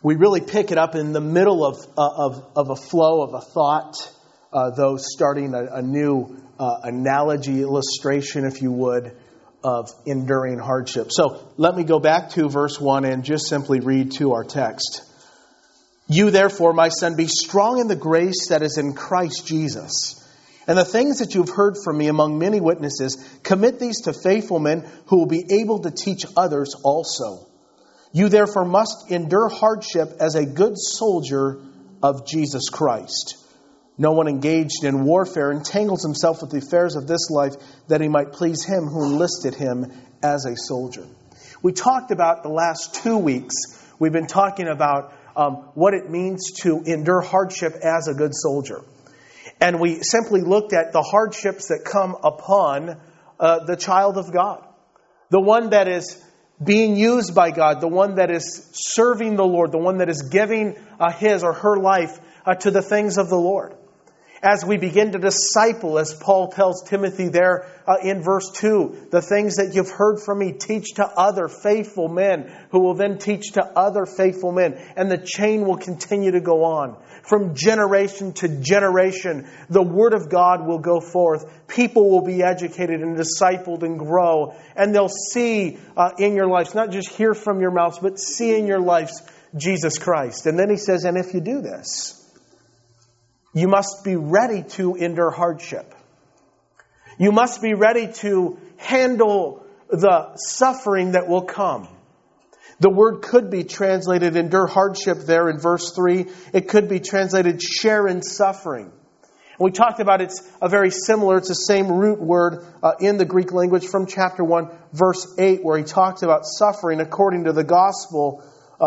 We really pick it up in the middle of a flow of a thought, though starting a new analogy, illustration, if you would, of enduring hardship. So let me go back to verse 1 and just simply read to our text. You therefore, my son, be strong in the grace that is in Christ Jesus. And the things that you've heard from me among many witnesses, commit these to faithful men who will be able to teach others also. You therefore must endure hardship as a good soldier of Jesus Christ. No one engaged in warfare entangles himself with the affairs of this life, that he might please him who enlisted him as a soldier. We talked about the last 2 weeks, we've been talking about what it means to endure hardship as a good soldier. And we simply looked at the hardships that come upon the child of God. The one that is being used by God, the one that is serving the Lord, the one that is giving his or her life to the things of the Lord. As we begin to disciple, as Paul tells Timothy there in verse 2, the things that you've heard from me, teach to other faithful men, who will then teach to other faithful men. And the chain will continue to go on. From generation to generation, the Word of God will go forth. People will be educated and discipled and grow. And they'll see in your lives, not just hear from your mouths, but see in your lives Jesus Christ. And then he says, and if you do this, you must be ready to endure hardship. You must be ready to handle the suffering that will come. The word could be translated endure hardship there in verse 3. It could be translated share in suffering. And we talked about it's the same root word in the Greek language from chapter 1, verse 8, where he talks about suffering according to the gospel,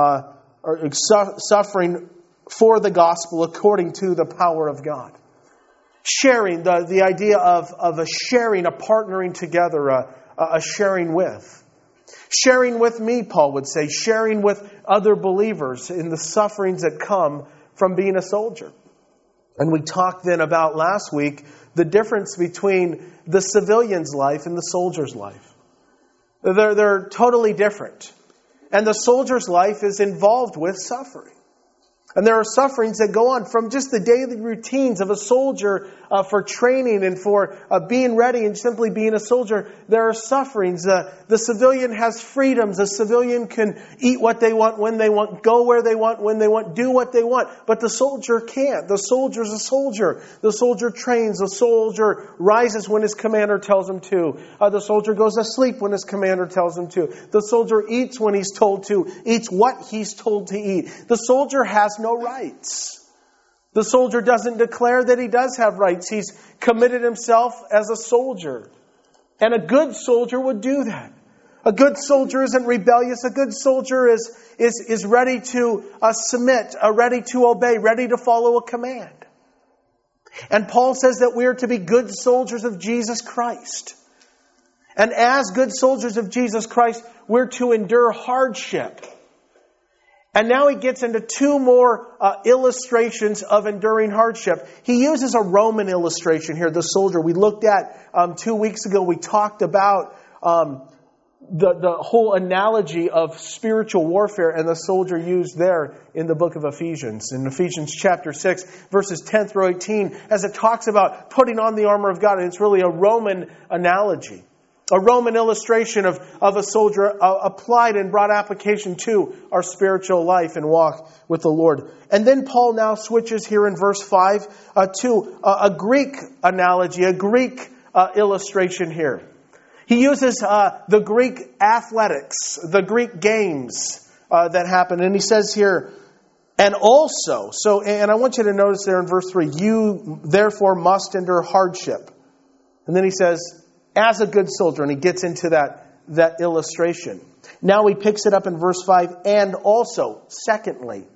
suffering for the gospel according to the power of God. Sharing, the idea of a sharing, a partnering together, a sharing with. Sharing with me, Paul would say, sharing with other believers in the sufferings that come from being a soldier. And we talked then about last week the difference between the civilian's life and the soldier's life. They're totally different. And the soldier's life is involved with suffering. And there are sufferings that go on from just the daily routines of a soldier for training and for being ready and simply being a soldier. There are sufferings. The civilian has freedoms. The civilian can eat what they want, when they want, go where they want, when they want, do what they want. But the soldier can't. The soldier's a soldier. The soldier trains. The soldier rises when his commander tells him to. The soldier goes to sleep when his commander tells him to. The soldier eats when he's told to, eats what he's told to eat. The soldier has no rights. The soldier doesn't declare that he does have rights. He's committed himself as a soldier. And a good soldier would do that. A good soldier isn't rebellious. A good soldier is ready to submit, ready to obey, ready to follow a command. And Paul says that we are to be good soldiers of Jesus Christ. And as good soldiers of Jesus Christ, we're to endure hardship. And now he gets into two more illustrations of enduring hardship. He uses a Roman illustration here, the soldier. We looked at 2 weeks ago, we talked about the whole analogy of spiritual warfare and the soldier used there in the book of Ephesians. In Ephesians chapter 6, verses 10 through 18, as it talks about putting on the armor of God. And it's really a Roman analogy. A Roman illustration of a soldier applied and brought application to our spiritual life and walk with the Lord. And then Paul now switches here in verse 5 to a Greek analogy, a Greek illustration here. He uses the Greek athletics, the Greek games that happen. And he says here, and also, and I want you to notice there in verse 3, you therefore must endure hardship. And then he says, as a good soldier, and he gets into that illustration. Now he picks it up in verse 5, and also, secondly,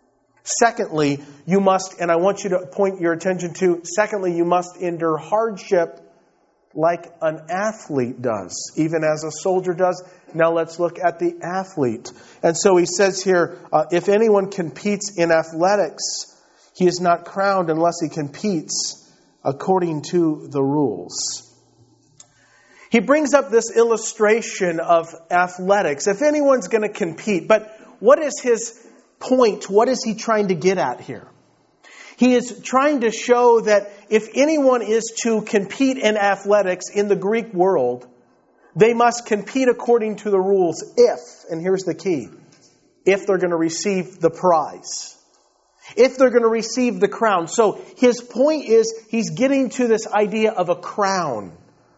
you must, and I want you to point your attention to, secondly, you must endure hardship like an athlete does, even as a soldier does. Now let's look at the athlete. And so he says here, if anyone competes in athletics, he is not crowned unless he competes according to the rules. He brings up this illustration of athletics. If anyone's going to compete, but what is point, what is he trying to get at here? He is trying to show that if anyone is to compete in athletics in the Greek world, they must compete according to the rules if, and here's the key, if they're going to receive the prize. If they're going to receive the crown. So his point is he's getting to this idea of a crown,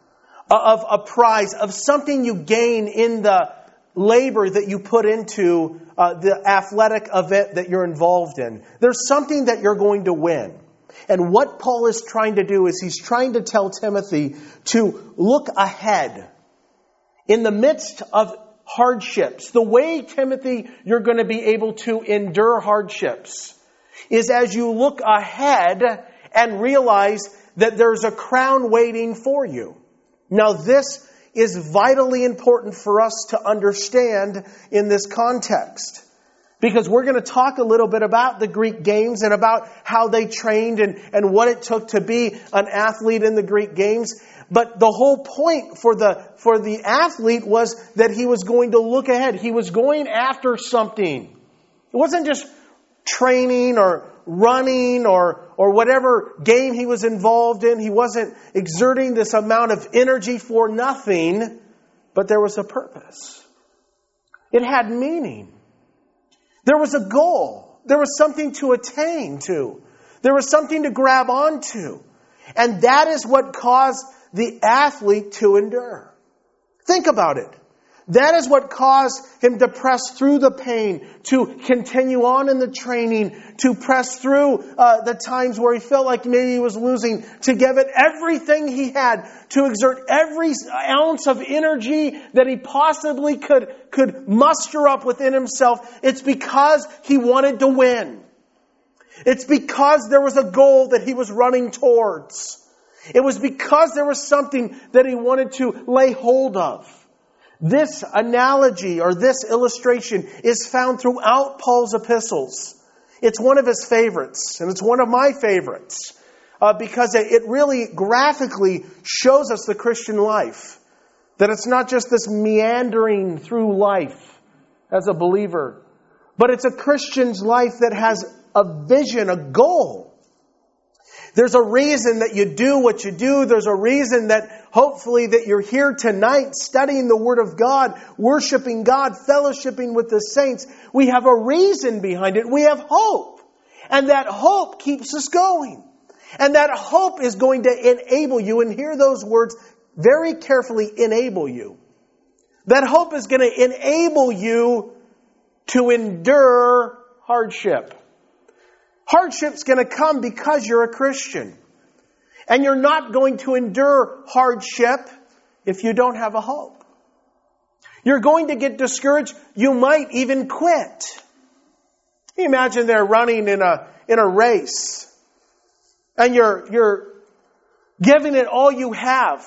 of a prize, of something you gain in the labor that you put into the athletic event that you're involved in. There's something that you're going to win. And what Paul is trying to do is he's trying to tell Timothy to look ahead in the midst of hardships. The way, Timothy, you're going to be able to endure hardships is as you look ahead and realize that there's a crown waiting for you. Now, this is vitally important for us to understand in this context. Because we're going to talk a little bit about the Greek games and about how they trained and what it took to be an athlete in the Greek games. But the whole point for the athlete was that he was going to look ahead. He was going after something. It wasn't just training or running or whatever game he was involved in. He wasn't exerting this amount of energy for nothing, but there was a purpose. It had meaning. There was a goal. There was something to attain to. There was something to grab onto. And that is what caused the athlete to endure. Think about it. That is what caused him to press through the pain, to continue on in the training, to press through the times where he felt like maybe he was losing, to give it everything he had, to exert every ounce of energy that he possibly could muster up within himself. It's because he wanted to win. It's because there was a goal that he was running towards. It was because there was something that he wanted to lay hold of. This analogy or this illustration is found throughout Paul's epistles. It's one of his favorites, and it's one of my favorites, because it really graphically shows us the Christian life. That it's not just this meandering through life as a believer, but it's a Christian's life that has a vision, a goal. There's a reason that you do what you do. There's a reason that hopefully that you're here tonight studying the Word of God, worshiping God, fellowshipping with the saints. We have a reason behind it. We have hope. And that hope keeps us going. And that hope is going to enable you, and hear those words very carefully, enable you. That hope is going to enable you to endure hardship. Hardship's going to come because you're a Christian. And you're not going to endure hardship if you don't have a hope. You're going to get discouraged. You might even quit. Can you imagine they're running in a race, and you're giving it all you have,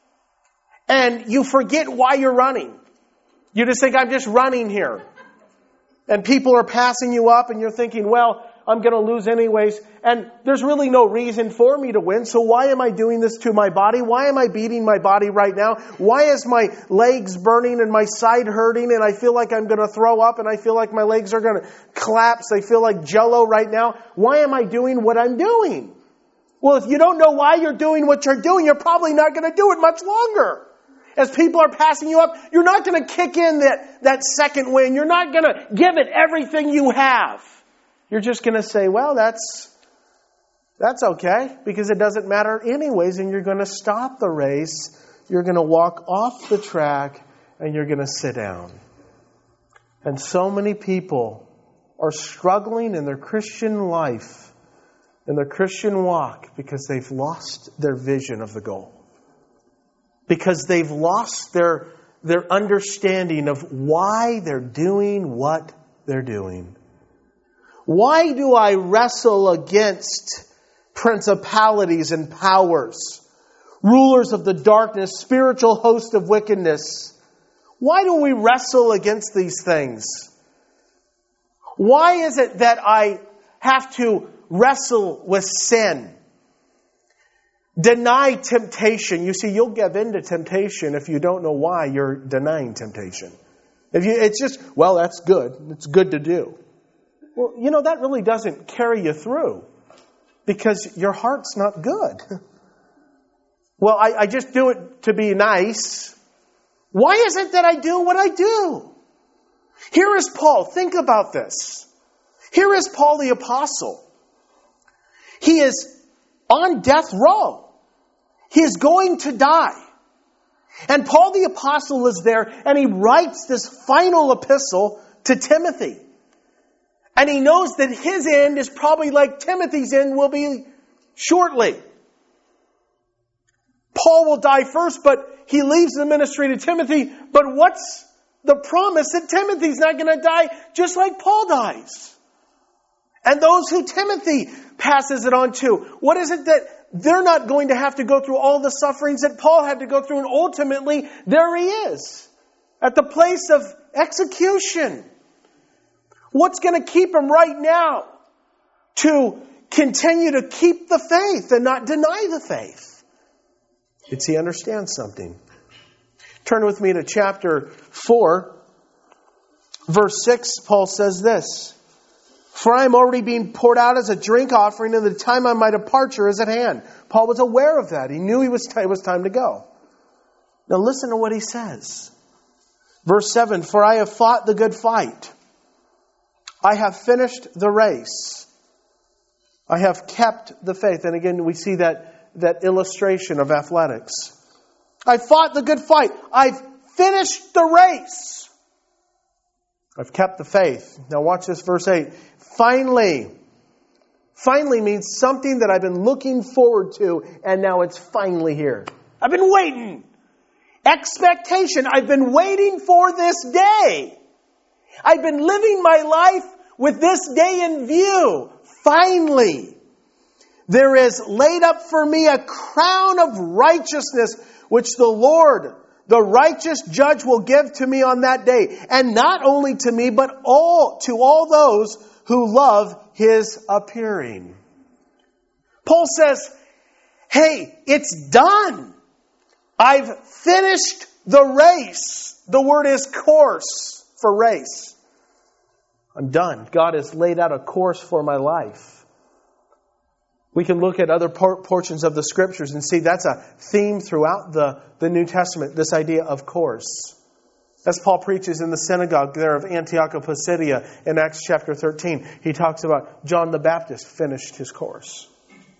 and you forget why you're running. You just think, I'm just running here. And people are passing you up, and you're thinking, well, I'm going to lose anyways. And there's really no reason for me to win. So why am I doing this to my body? Why am I beating my body right now? Why is my legs burning and my side hurting and I feel like I'm going to throw up and I feel like my legs are going to collapse? I feel like jello right now. Why am I doing what I'm doing? Well, if you don't know why you're doing what you're doing, you're probably not going to do it much longer. As people are passing you up, you're not going to kick in that second win. You're not going to give it everything you have. You're just going to say, well, that's okay, because it doesn't matter anyways, and you're going to stop the race. You're going to walk off the track, and you're going to sit down. And so many people are struggling in their Christian life, in their Christian walk, because they've lost their vision of the goal. Because they've lost their understanding of why they're doing what they're doing. Why do I wrestle against principalities and powers, rulers of the darkness, spiritual host of wickedness? Why do we wrestle against these things? Why is it that I have to wrestle with sin? Deny temptation. You see, you'll give in to temptation if you don't know why you're denying temptation. It's just, well, that's good. It's good to do. Well, that really doesn't carry you through because your heart's not good. Well, I just do it to be nice. Why is it that I do what I do? Here is Paul. Think about this. Here is Paul the Apostle. He is on death row. He is going to die. And Paul the Apostle is there and he writes this final epistle to Timothy. And he knows that his end is probably like Timothy's end will be shortly. Paul will die first, but he leaves the ministry to Timothy. But what's the promise that Timothy's not going to die just like Paul dies? And those who Timothy passes it on to, what is it that they're not going to have to go through all the sufferings that Paul had to go through? And ultimately, there he is at the place of execution. What's going to keep him right now to continue to keep the faith and not deny the faith? Did he understand something? Turn with me to chapter 4, verse 6. Paul says this, "For I am already being poured out as a drink offering, and the time of my departure is at hand." Paul was aware of that. He knew it was time to go. Now listen to what he says. Verse 7, "For I have fought the good fight. I have finished the race. I have kept the faith." And again, we see that illustration of athletics. I fought the good fight. I've finished the race. I've kept the faith. Now watch this, verse 8. Finally. Finally means something that I've been looking forward to, and now it's finally here. I've been waiting. Expectation. I've been waiting for this day. I've been living my life with this day in view. Finally. There is laid up for me a crown of righteousness, which the Lord, the righteous judge, will give to me on that day. And not only to me, but to all those who love His appearing. Paul says, hey, it's done. I've finished the race. The word is course for race. I'm done. God has laid out a course for my life. We can look at other portions of the Scriptures and see that's a theme throughout the New Testament, this idea of course. As Paul preaches in the synagogue there of Antioch of Pisidia in Acts chapter 13, he talks about John the Baptist finished his course.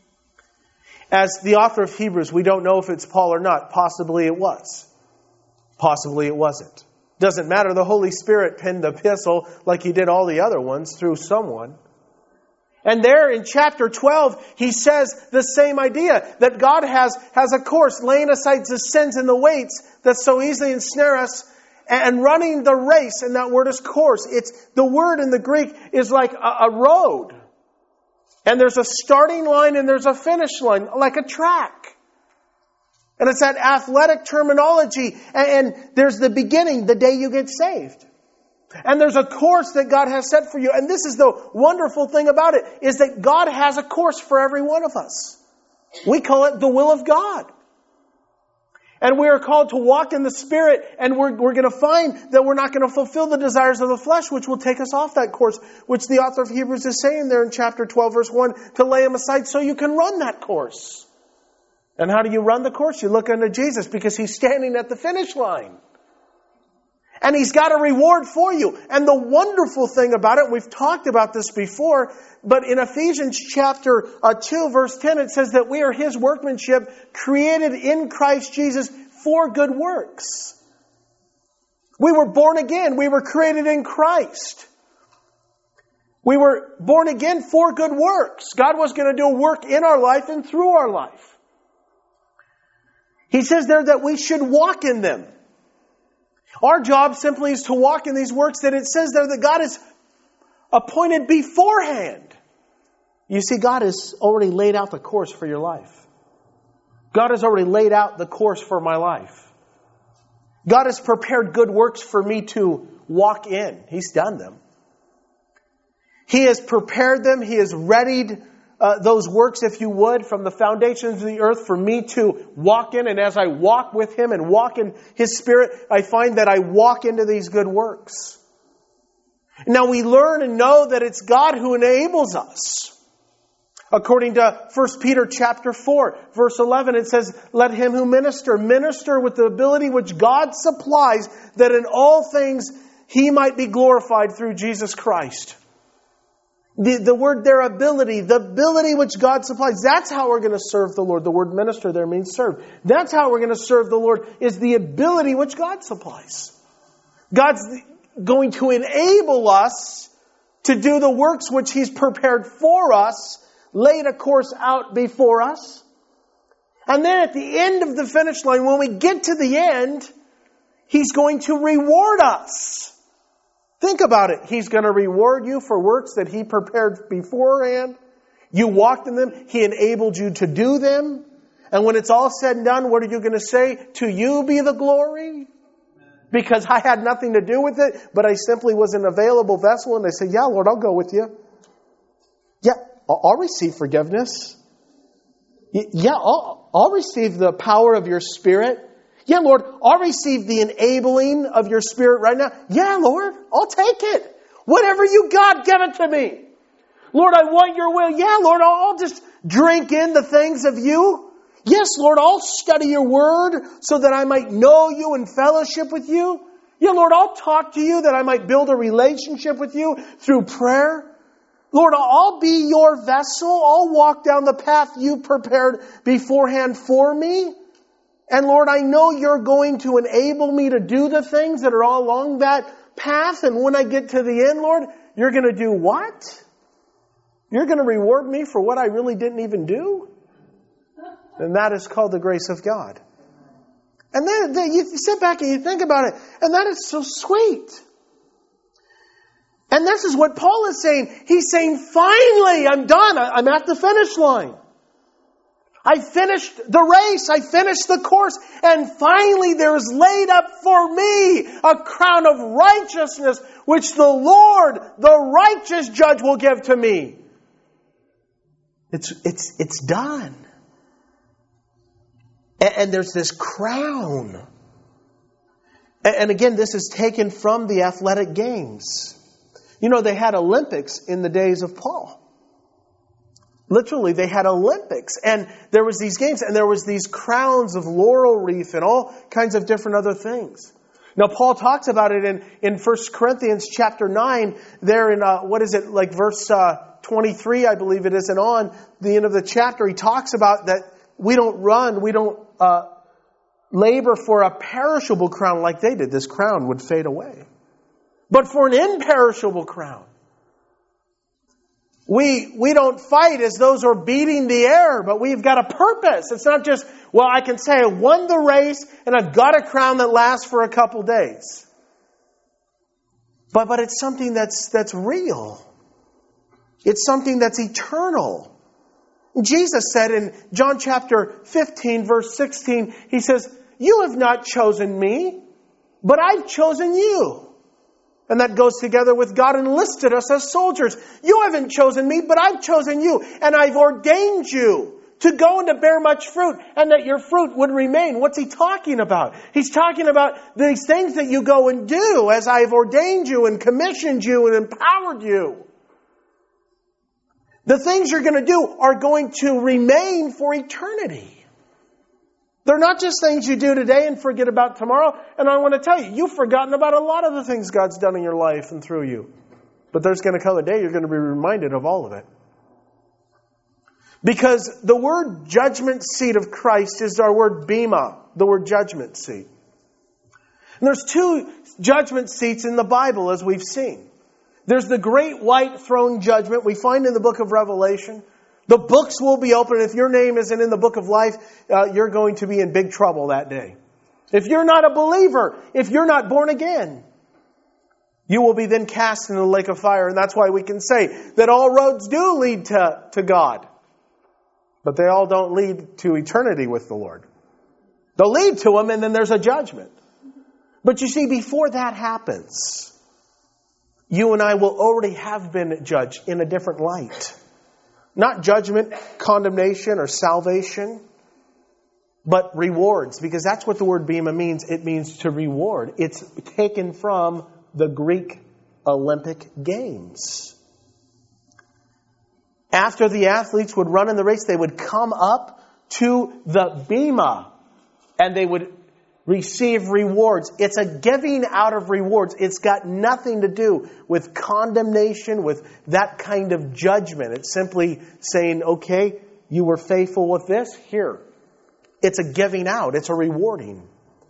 As the author of Hebrews, we don't know if it's Paul or not. Possibly it was. Possibly it wasn't. Doesn't matter. The Holy Spirit penned the epistle like He did all the other ones through someone. And there in chapter 12, he says the same idea, that God has a course, laying aside the sins and the weights that so easily ensnare us, and running the race. And that word is course. The word in the Greek is like a road. And there's a starting line and there's a finish line, like a track. And it's that athletic terminology. And there's the beginning, the day you get saved. And there's a course that God has set for you. And this is the wonderful thing about it, is that God has a course for every one of us. We call it the will of God. And we are called to walk in the Spirit, and we're going to find that we're not going to fulfill the desires of the flesh, which will take us off that course, which the author of Hebrews is saying there in chapter 12, verse 1, to lay them aside so you can run that course. And how do you run the course? You look unto Jesus, because He's standing at the finish line. And He's got a reward for you. And the wonderful thing about it, we've talked about this before, but in Ephesians chapter 2, verse 10, it says that we are His workmanship, created in Christ Jesus for good works. We were born again. We were created in Christ. We were born again for good works. God was going to do a work in our life and through our life. He says there that we should walk in them. Our job simply is to walk in these works that it says there that God has appointed beforehand. You see, God has already laid out the course for your life. God has already laid out the course for my life. God has prepared good works for me to walk in. He's done them. He has prepared them. He has readied those works, if you would, from the foundations of the earth for me to walk in. And as I walk with Him and walk in His Spirit, I find that I walk into these good works. Now we learn and know that it's God who enables us. According to 1 Peter chapter 4, verse 11, it says, "Let him who minister with the ability which God supplies, that in all things he might be glorified through Jesus Christ." The word there, ability, the ability which God supplies, that's how we're going to serve the Lord. The word minister there means serve. That's how we're going to serve the Lord, is the ability which God supplies. God's going to enable us to do the works which He's prepared for us, laid a course out before us. And then at the end of the finish line, when we get to the end, He's going to reward us. Think about it. He's going to reward you for works that He prepared beforehand. You walked in them. He enabled you to do them. And when it's all said and done, what are you going to say? To you be the glory? Because I had nothing to do with it, but I simply was an available vessel. And they say, yeah, Lord, I'll go with you. Yeah, I'll receive forgiveness. Yeah, I'll receive the power of your Spirit. Yeah, Lord, I'll receive the enabling of your Spirit right now. Yeah, Lord, I'll take it. Whatever you got, give it to me. Lord, I want your will. Yeah, Lord, I'll just drink in the things of you. Yes, Lord, I'll study your word so that I might know you and fellowship with you. Yeah, Lord, I'll talk to you that I might build a relationship with you through prayer. Lord, I'll be your vessel. I'll walk down the path you prepared beforehand for me. And Lord, I know you're going to enable me to do the things that are all along that path. And when I get to the end, Lord, you're going to do what? You're going to reward me for what I really didn't even do? And that is called the grace of God. And then you sit back and you think about it. And that is so sweet. And this is what Paul is saying. He's saying, finally, I'm done. I'm at the finish line. I finished the race. I finished the course. And finally there is laid up for me a crown of righteousness, which the Lord, the righteous judge, will give to me. It's done. And there's this crown. And again, this is taken from the athletic games. You know, they had Olympics in the days of Paul. Literally, they had Olympics. And there was these games, and there was these crowns of laurel wreath and all kinds of different other things. Now, Paul talks about it in 1 Corinthians chapter 9, there in, verse 23, I believe it is, and on the end of the chapter, he talks about that we don't labor for a perishable crown like they did. This crown would fade away. But for an imperishable crown. We don't fight as those who are beating the air, but we've got a purpose. It's not just, well, I can say I won the race and I've got a crown that lasts for a couple days. But it's something that's real. It's something that's eternal. Jesus said in John chapter 15, verse 16, He says, you have not chosen me, but I've chosen you. And that goes together with God enlisted us as soldiers. You haven't chosen me, but I've chosen you. And I've ordained you to go and to bear much fruit, and that your fruit would remain. What's He talking about? He's talking about these things that you go and do as I've ordained you and commissioned you and empowered you. The things you're going to do are going to remain for eternity. They're not just things you do today and forget about tomorrow. And I want to tell you, you've forgotten about a lot of the things God's done in your life and through you. But there's going to come a day you're going to be reminded of all of it. Because the word judgment seat of Christ is our word bema, the word judgment seat. And there's two judgment seats in the Bible, as we've seen. There's the great white throne judgment we find in the book of Revelation. The books will be open. If your name isn't in the book of life, you're going to be in big trouble that day. If you're not a believer, if you're not born again, you will be then cast into the lake of fire. And that's why we can say that all roads do lead to God. But they all don't lead to eternity with the Lord. They'll lead to Him, and then there's a judgment. But you see, before that happens, you and I will already have been judged in a different light. Not judgment, condemnation, or salvation, but rewards. Because that's what the word bema means. It means to reward. It's taken from the Greek Olympic Games. After the athletes would run in the race, they would come up to the bema and they would receive rewards. It's a giving out of rewards. It's got nothing to do with condemnation, with that kind of judgment. It's simply saying, okay, you were faithful with this, here. It's a giving out. It's a rewarding.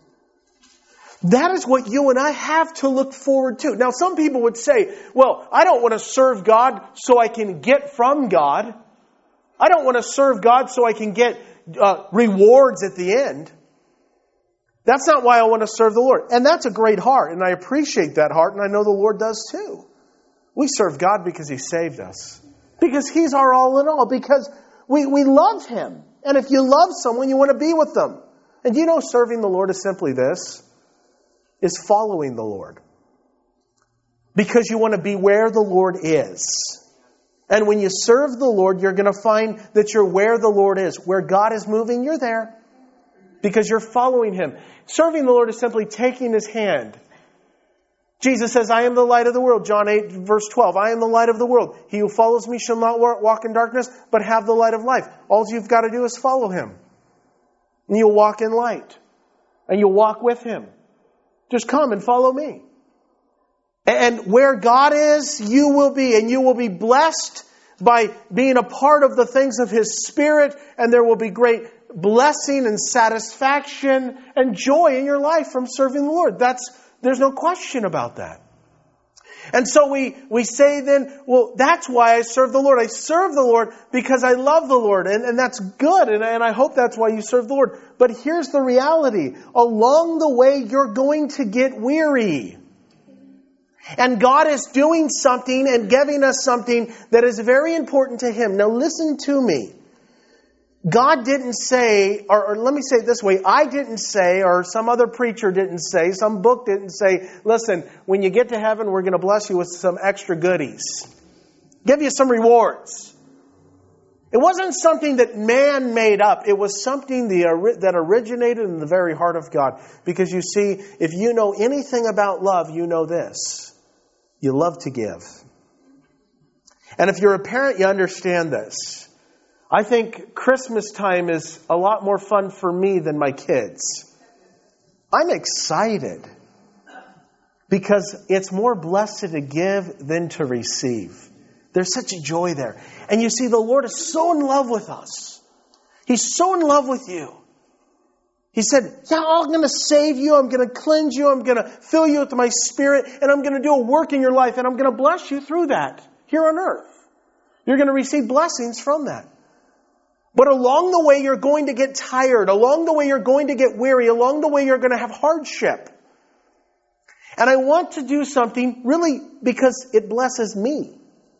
That is what you and I have to look forward to. Now, some people would say, well, I don't want to serve God so I can get from God. I don't want to serve God so I can get rewards at the end. That's not why I want to serve the Lord. And that's a great heart, and I appreciate that heart, and I know the Lord does too. We serve God because He saved us. Because He's our all in all. Because we love Him. And if you love someone, you want to be with them. And do you know serving the Lord is simply this? Is following the Lord. Because you want to be where the Lord is. And when you serve the Lord, you're going to find that you're where the Lord is. Where God is moving, you're there. Because you're following Him. Serving the Lord is simply taking His hand. Jesus says, I am the light of the world. John 8, verse 12. I am the light of the world. He who follows me shall not walk in darkness, but have the light of life. All you've got to do is follow Him. And you'll walk in light. And you'll walk with Him. Just come and follow me. And where God is, you will be. And you will be blessed by being a part of the things of His Spirit. And there will be great blessing and satisfaction and joy in your life from serving the Lord. There's no question about that. And so we say then, well, that's why I serve the Lord. I serve the Lord because I love the Lord. And that's good. And I hope that's why you serve the Lord. But here's the reality. Along the way, you're going to get weary. And God is doing something and giving us something that is very important to Him. Now listen to me. God didn't say, or let me say it this way, I didn't say, or some other preacher didn't say, some book didn't say, listen, when you get to heaven, we're going to bless you with some extra goodies. Give you some rewards. It wasn't something that man made up. It was something that originated in the very heart of God. Because you see, if you know anything about love, you know this. You love to give. And if you're a parent, you understand this. I think Christmas time is a lot more fun for me than my kids. I'm excited because it's more blessed to give than to receive. There's such a joy there. And you see, the Lord is so in love with us. He's so in love with you. He said, yeah, I'm going to save you. I'm going to cleanse you. I'm going to fill you with my Spirit. And I'm going to do a work in your life. And I'm going to bless you through that here on earth. You're going to receive blessings from that. But along the way, you're going to get tired. Along the way, you're going to get weary. Along the way, you're going to have hardship. And I want to do something really because it blesses me.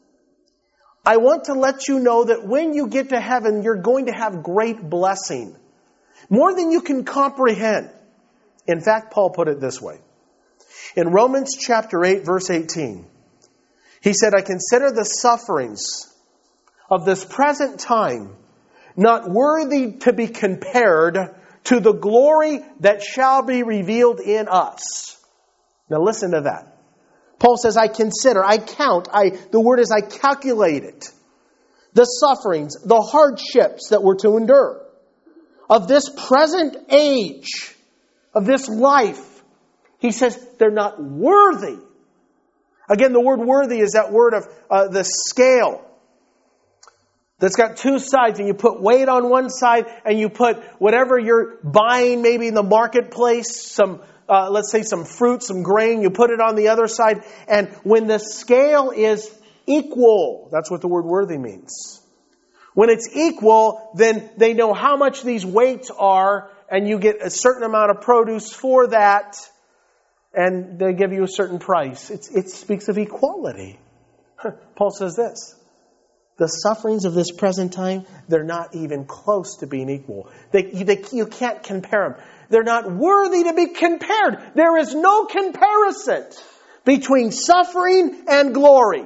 I want to let you know that when you get to heaven, you're going to have great blessing. More than you can comprehend. In fact, Paul put it this way. In Romans chapter 8, verse 18, he said, I consider the sufferings of this present time not worthy to be compared to the glory that shall be revealed in us. Now listen to that. Paul says, I consider, I count, the word is I calculate it. The sufferings, the hardships that we're to endure of this present age, of this life. He says they're not worthy. Again, the word worthy is that word of the scale. That's got two sides, and you put weight on one side, and you put whatever you're buying, maybe in the marketplace, let's say some fruit, some grain, you put it on the other side. And when the scale is equal, that's what the word worthy means. When it's equal, then they know how much these weights are, and you get a certain amount of produce for that, and they give you a certain price. It speaks of equality. Paul says this. The sufferings of this present time, they're not even close to being equal. You can't compare them. They're not worthy to be compared. There is no comparison between suffering and glory.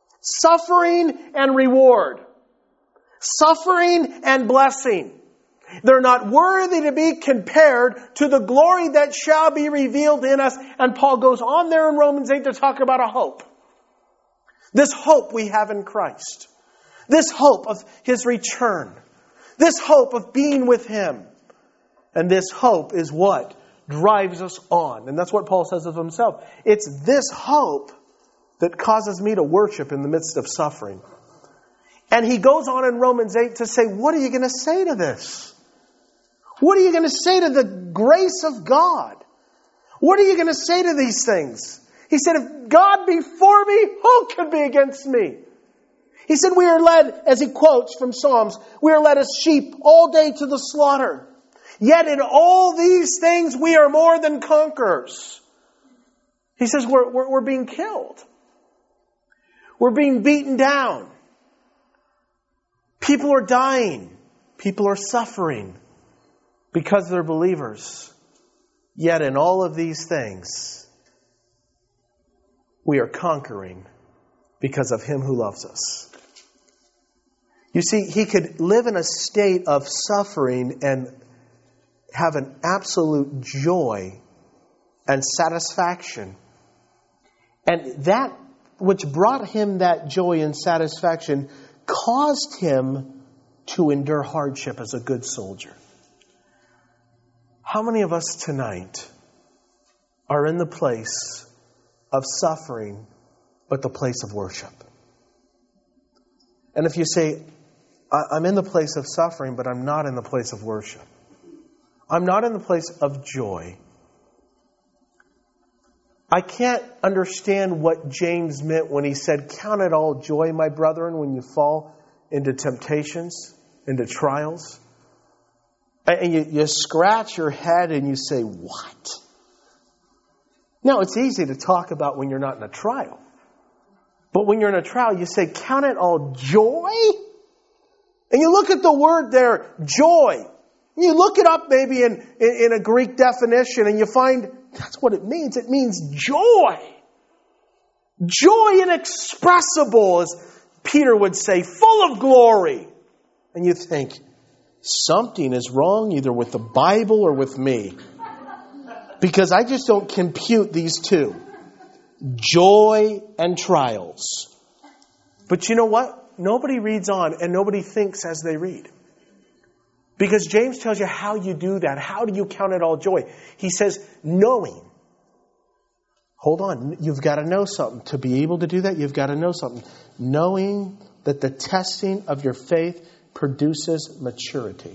Suffering and reward. Suffering and blessing. They're not worthy to be compared to the glory that shall be revealed in us. And Paul goes on there in Romans 8 to talk about a hope. This hope we have in Christ. This hope of His return. This hope of being with Him. And this hope is what drives us on. And that's what Paul says of himself. It's this hope that causes me to worship in the midst of suffering. And he goes on in Romans 8 to say, what are you going to say to this? What are you going to say to the grace of God? What are you going to say to these things? He said, if God be for me, who can be against me? He said, we are led, as he quotes from Psalms, we are led as sheep all day to the slaughter. Yet in all these things we are more than conquerors. He says we're being killed. We're being beaten down. People are dying. People are suffering because they're believers. Yet in all of these things, we are conquering because of Him who loves us. You see, he could live in a state of suffering and have an absolute joy and satisfaction. And that which brought him that joy and satisfaction caused him to endure hardship as a good soldier. How many of us tonight are in the place of suffering, but the place of worship? And if you say, I'm in the place of suffering, but I'm not in the place of worship. I'm not in the place of joy. I can't understand what James meant when he said, count it all joy, my brethren, when you fall into temptations, into trials. And you scratch your head and you say, what? Now, it's easy to talk about when you're not in a trial. But when you're in a trial, you say, count it all joy? And you look at the word there, joy. You look it up maybe in a Greek definition and you find that's what it means. It means joy. Joy inexpressible, as Peter would say, full of glory. And you think, something is wrong either with the Bible or with me. Because I just don't compute these two. Joy and trials. But you know what? Nobody reads on and nobody thinks as they read. Because James tells you how you do that. How do you count it all joy? He says, knowing. Hold on. You've got to know something. To be able to do that, you've got to know something. Knowing that the testing of your faith produces maturity.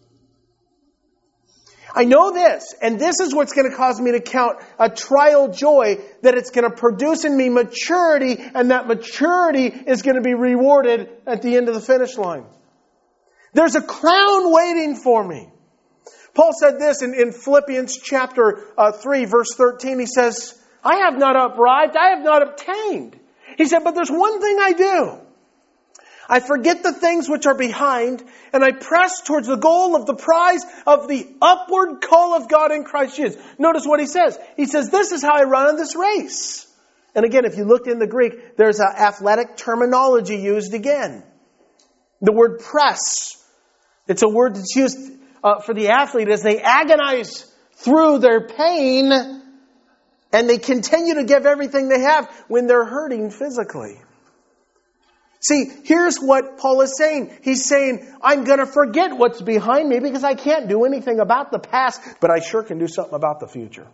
I know this, and this is what's going to cause me to count a trial joy, that it's going to produce in me maturity, and that maturity is going to be rewarded at the end of the finish line. There's a crown waiting for me. Paul said this in Philippians chapter 3, verse 13. He says, I have not arrived, I have not obtained. He said, but there's one thing I do. I forget the things which are behind, and I press towards the goal of the prize of the upward call of God in Christ Jesus. Notice what he says. He says, this is how I run in this race. And again, if you looked in the Greek, there's an athletic terminology used again. The word press. It's a word that's used for the athlete as they agonize through their pain and they continue to give everything they have when they're hurting physically. See, here's what Paul is saying. He's saying, I'm going to forget what's behind me because I can't do anything about the past, but I sure can do something about the future.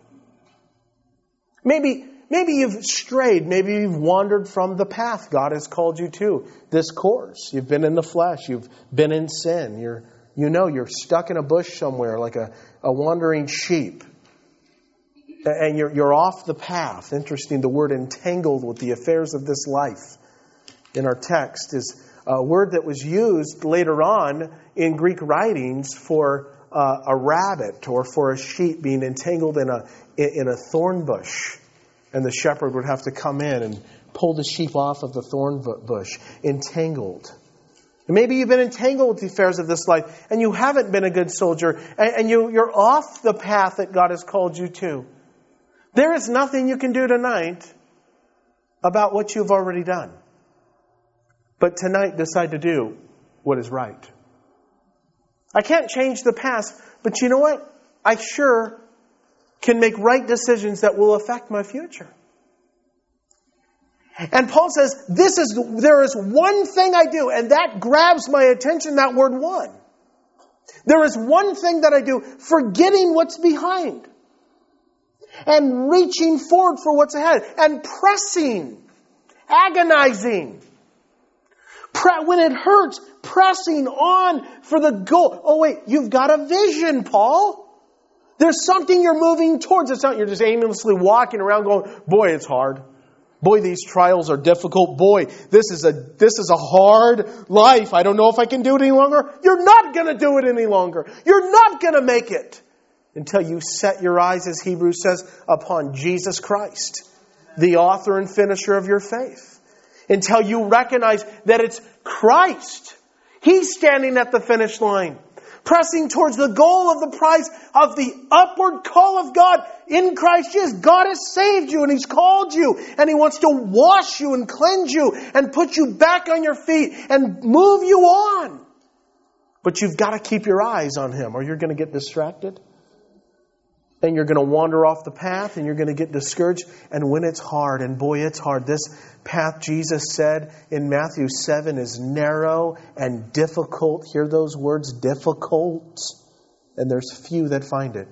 Maybe you've strayed. Maybe you've wandered from the path God has called you to, this course. You've been in the flesh. You've been in sin. You're stuck in a bush somewhere like a wandering sheep. And you're off the path. Interesting, the word entangled with the affairs of this life in our text is a word that was used later on in Greek writings for a rabbit or for a sheep being entangled in a thorn bush. And the shepherd would have to come in and pull the sheep off of the thorn bush, entangled. And maybe you've been entangled with the affairs of this life and you haven't been a good soldier and you're off the path that God has called you to. There is nothing you can do tonight about what you've already done. But tonight, decide to do what is right. I can't change the past, but you know what? I sure can make right decisions that will affect my future. And Paul says, there is one thing I do, and that grabs my attention, that word one. There is one thing that I do, forgetting what's behind. And reaching forward for what's ahead. And pressing. Agonizing. When it hurts, pressing on for the goal. Oh wait, you've got a vision, Paul. There's something you're moving towards. It's not you're just aimlessly walking around going, boy, it's hard. Boy, these trials are difficult. Boy, this is a hard life. I don't know if I can do it any longer. You're not going to do it any longer. You're not going to make it until you set your eyes, as Hebrews says, upon Jesus Christ, the author and finisher of your faith. Until you recognize that it's Christ. He's standing at the finish line, pressing towards the goal of the prize of the upward call of God in Christ Jesus. God has saved you and He's called you and He wants to wash you and cleanse you and put you back on your feet and move you on. But you've got to keep your eyes on Him or you're going to get distracted. And you're going to wander off the path and you're going to get discouraged. And when it's hard, and boy, it's hard. This path, Jesus said in Matthew 7, is narrow and difficult. Hear those words, difficult. And there's few that find it.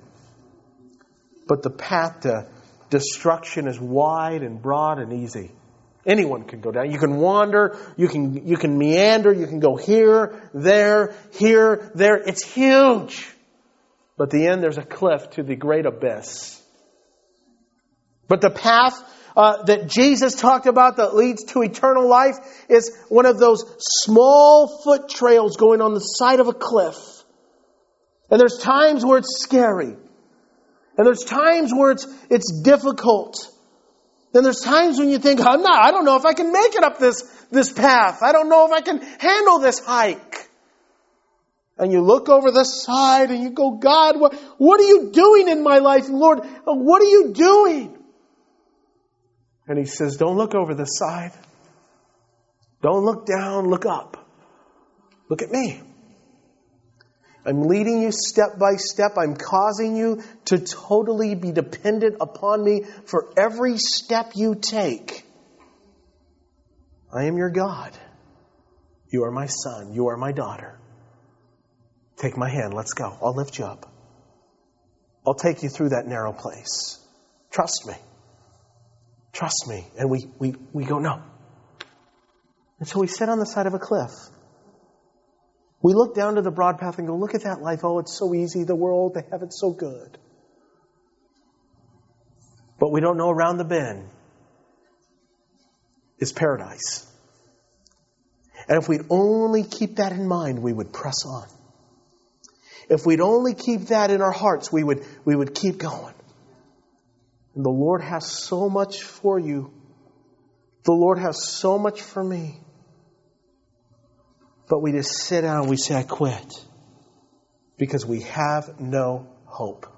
But the path to destruction is wide and broad and easy. Anyone can go down. You can wander, you can meander, you can go here, there. It's huge. But at the end, there's a cliff to the great abyss. But the path that Jesus talked about that leads to eternal life is one of those small foot trails going on the side of a cliff. And there's times where it's scary. And there's times where it's difficult. And there's times when you think, I don't know if I can make it up this path. I don't know if I can handle this hike. And you look over the side and you go, God, what are you doing in my life? Lord, what are you doing? And He says, don't look over the side. Don't look down, look up. Look at me. I'm leading you step by step. I'm causing you to totally be dependent upon me for every step you take. I am your God. You are my son. You are my daughter. Take my hand. Let's go. I'll lift you up. I'll take you through that narrow place. Trust me. Trust me. And we go, no. And so we sit on the side of a cliff. We look down to the broad path and go, look at that life. Oh, it's so easy. The world, they have it so good. But we don't know around the bend is paradise. And if we'd only keep that in mind, we would press on. If we'd only keep that in our hearts, we would keep going. And the Lord has so much for you. The Lord has so much for me. But we just sit down and we say, I quit. Because we have no hope.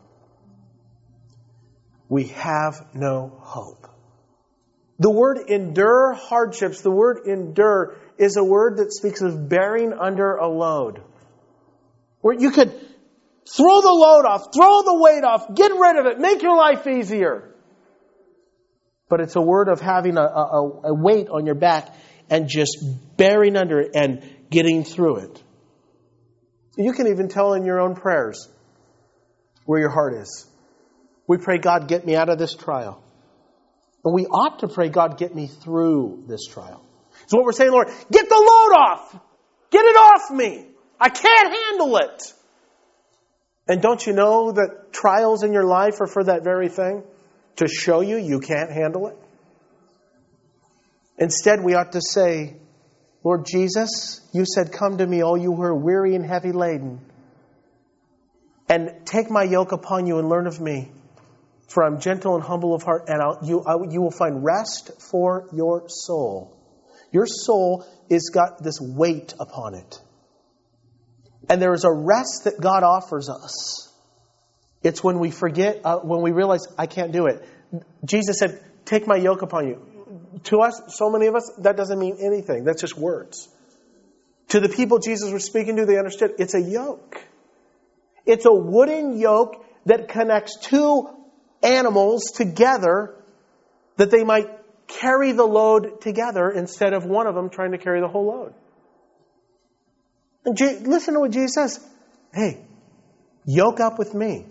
We have no hope. The word endure hardships, the word endure is a word that speaks of bearing under a load. Where you could throw the load off, throw the weight off, get rid of it, make your life easier. But it's a word of having a weight on your back and just bearing under it and getting through it. You can even tell in your own prayers where your heart is. We pray, God, get me out of this trial. And we ought to pray, God, get me through this trial. So what we're saying, Lord, get the load off. Get it off me. I can't handle it. And don't you know that trials in your life are for that very thing? To show you can't handle it. Instead, we ought to say, Lord Jesus, you said, come to me, all you who are weary and heavy laden. And take my yoke upon you and learn of me. For I'm gentle and humble of heart, and you will find rest for your soul. Your soul has got this weight upon it. And there is a rest that God offers us. It's when we forget, when we realize, I can't do it. Jesus said, take my yoke upon you. To us, so many of us, that doesn't mean anything. That's just words. To the people Jesus was speaking to, they understood it's a yoke. It's a wooden yoke that connects two animals together that they might carry the load together instead of one of them trying to carry the whole load. And listen to what Jesus says. Hey, yoke up with me.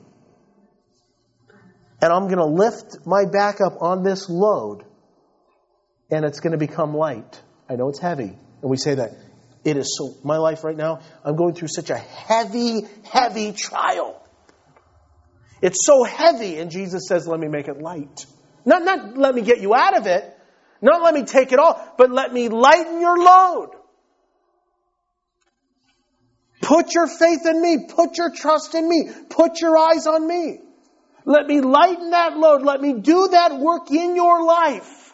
And I'm going to lift my back up on this load. And it's going to become light. I know it's heavy. And we say that. It is so, my life right now, I'm going through such a heavy, heavy trial. It's so heavy. And Jesus says, let me make it light. Not let me get you out of it. Not let me take it all. But let me lighten your load. Put your faith in me. Put your trust in me. Put your eyes on me. Let me lighten that load. Let me do that work in your life.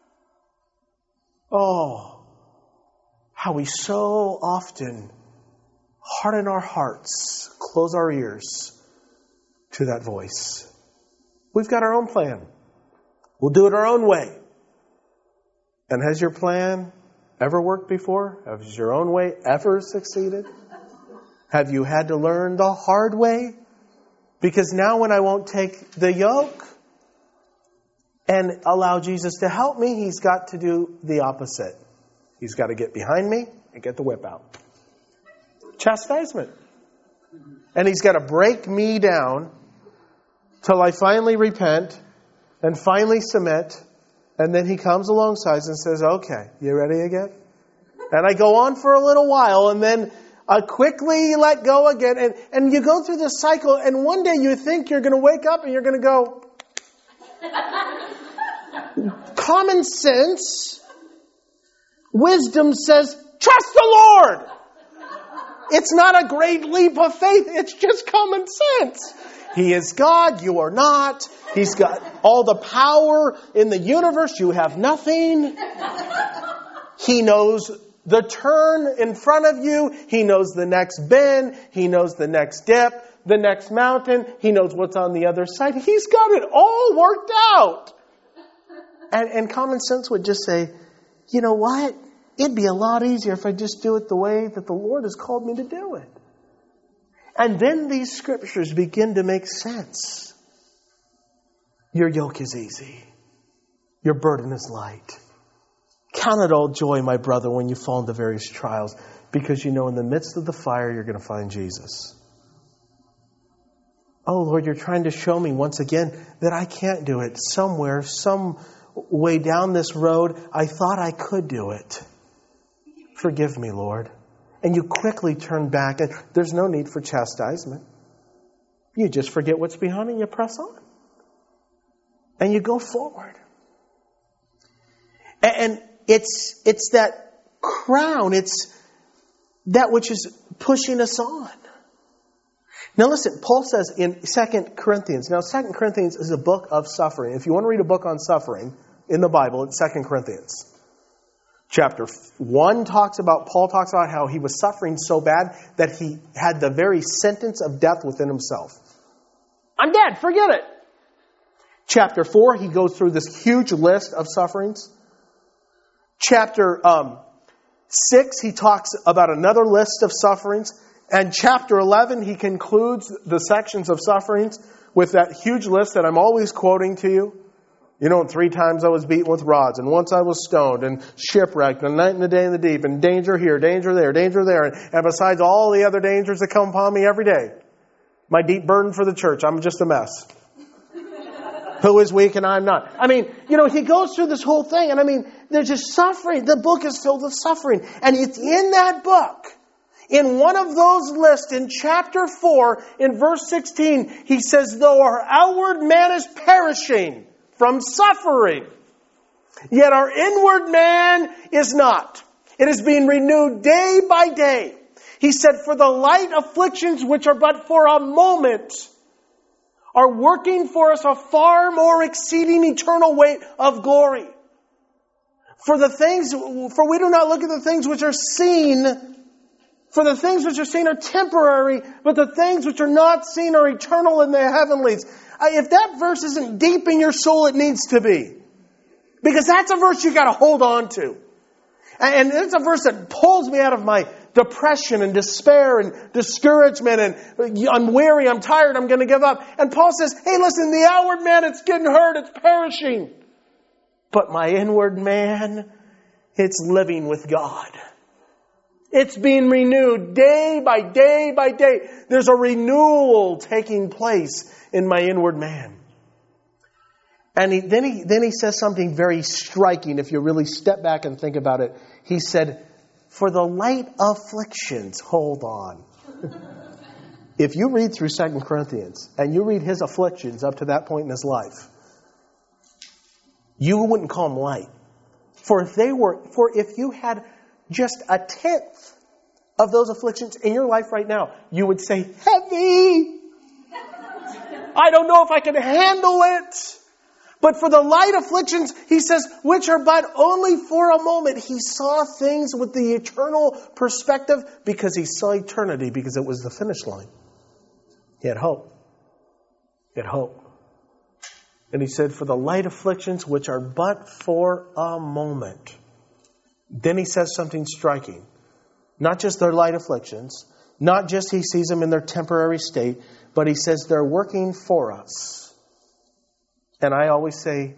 Oh, how we so often harden our hearts, close our ears to that voice. We've got our own plan. We'll do it our own way. And has your plan ever worked before? Has your own way ever succeeded? Have you had to learn the hard way? Because now when I won't take the yoke and allow Jesus to help me, He's got to do the opposite. He's got to get behind me and get the whip out. Chastisement. And He's got to break me down till I finally repent and finally submit. And then He comes alongside and says, okay, you ready again? And I go on for a little while and then I quickly let go again. And you go through this cycle and one day you think you're going to wake up and you're going to go, common sense, wisdom says, trust the Lord. It's not a great leap of faith. It's just common sense. He is God. You are not. He's got all the power in the universe. You have nothing. He knows the turn in front of you. He knows the next bend. He knows the next dip, the next mountain. He knows what's on the other side. He's got it all worked out. And common sense would just say, you know what? It'd be a lot easier if I just do it the way that the Lord has called me to do it. And then these scriptures begin to make sense. Your yoke is easy. Your burden is light. Count it all joy, my brother, when you fall into various trials, because you know in the midst of the fire, you're going to find Jesus. Oh, Lord, you're trying to show me once again that I can't do it. Somewhere, some way down this road, I thought I could do it. Forgive me, Lord. And you quickly turn back, and there's no need for chastisement. You just forget what's behind and you press on. And you go forward. And it's that crown, it's that which is pushing us on. Now listen, Paul says in 2 Corinthians, now 2 Corinthians is a book of suffering. If you want to read a book on suffering in the Bible, it's 2 Corinthians. Chapter 1 Paul talks about how he was suffering so bad that he had the very sentence of death within himself. I'm dead, forget it. Chapter 4, he goes through this huge list of sufferings. Chapter 6, he talks about another list of sufferings. And chapter 11, he concludes the sections of sufferings with that huge list that I'm always quoting to you. You know, 3 times I was beaten with rods, and once I was stoned, and shipwrecked, and night and the day in the deep, and danger here, danger there, and besides all the other dangers that come upon me every day. My deep burden for the church, I'm just a mess. Who is weak and I'm not. I mean, you know, he goes through this whole thing, and I mean, there's just suffering. The book is filled with suffering. And it's in that book, in one of those lists, in chapter 4, in verse 16, he says, though our outward man is perishing from suffering, yet our inward man is not. It is being renewed day by day. He said, for the light afflictions which are but for a moment are working for us a far more exceeding eternal weight of glory. For we do not look at the things which are seen, for the things which are seen are temporary, but the things which are not seen are eternal in the heavenlies. If that verse isn't deep in your soul, it needs to be. Because that's a verse you got to hold on to. And it's a verse that pulls me out of my depression and despair and discouragement and I'm weary, I'm tired, I'm going to give up. And Paul says, hey, listen, the outward man, it's getting hurt, it's perishing. But my inward man, it's living with God. It's being renewed day by day by day. There's a renewal taking place in my inward man. And then he says something very striking if you really step back and think about it. He said, for the light afflictions, hold on. If you read through 2 Corinthians and you read his afflictions up to that point in his life, you wouldn't call them light. For if you had just a tenth of those afflictions in your life right now, you would say, heavy. I don't know if I can handle it. But for the light afflictions, he says, which are but only for a moment. He saw things with the eternal perspective because he saw eternity, because it was the finish line. He had hope. He had hope. And he said, for the light afflictions, which are but for a moment. Then he says something striking. Not just their light afflictions, not just he sees them in their temporary state, but he says they're working for us. And I always say,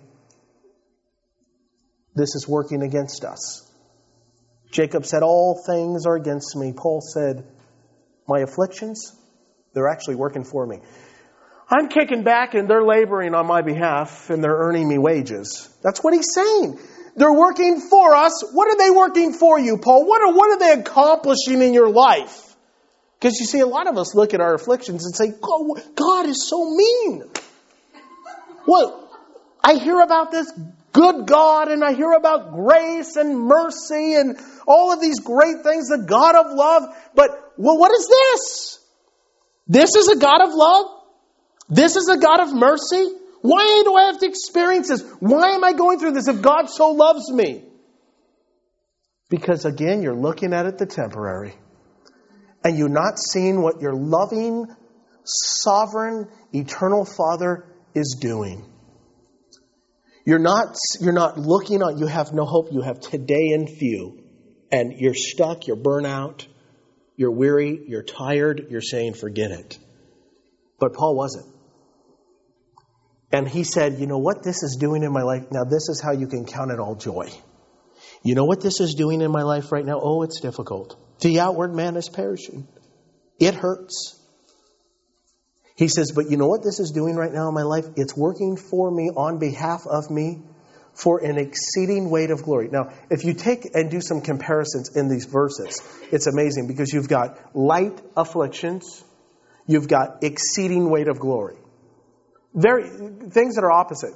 this is working against us. Jacob said, all things are against me. Paul said, my afflictions, they're actually working for me. I'm kicking back and they're laboring on my behalf and they're earning me wages. That's what he's saying. They're working for us. What are they working for you, Paul? What are they accomplishing in your life? Because you see, a lot of us look at our afflictions and say, oh, God is so mean. Well, I hear about this good God and I hear about grace and mercy and all of these great things, the God of love. But, well, what is this? This is a God of love? This is a God of mercy? Why do I have to experience this? Why am I going through this if God so loves me? Because again, you're looking at it the temporary. And you're not seeing what your loving, sovereign, eternal Father is doing. You're not looking on, you have no hope. You have today in view. And you're stuck, you're burnt out, you're weary, you're tired, you're saying forget it. But Paul wasn't. And he said, you know what this is doing in my life? Now this is how you can count it all joy. You know what this is doing in my life right now? Oh, it's difficult. The outward man is perishing. It hurts. He says, but you know what this is doing right now in my life? It's working for me, on behalf of me, for an exceeding weight of glory. Now, if you take and do some comparisons in these verses, it's amazing because you've got light afflictions, you've got exceeding weight of glory. Things that are opposite.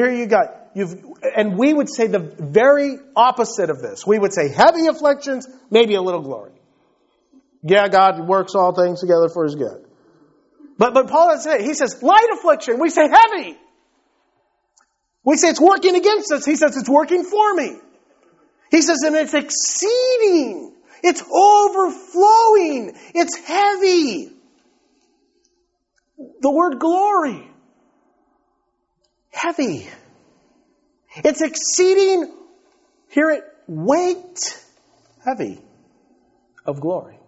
And we would say the very opposite of this. We would say heavy afflictions, maybe a little glory. Yeah, God works all things together for his good. But Paul doesn't say it. He says light affliction. We say heavy. We say it's working against us. He says it's working for me. He says, and it's exceeding. It's overflowing. It's heavy. The word glory. Heavy. It's exceeding, hear it, weight, heavy of glory.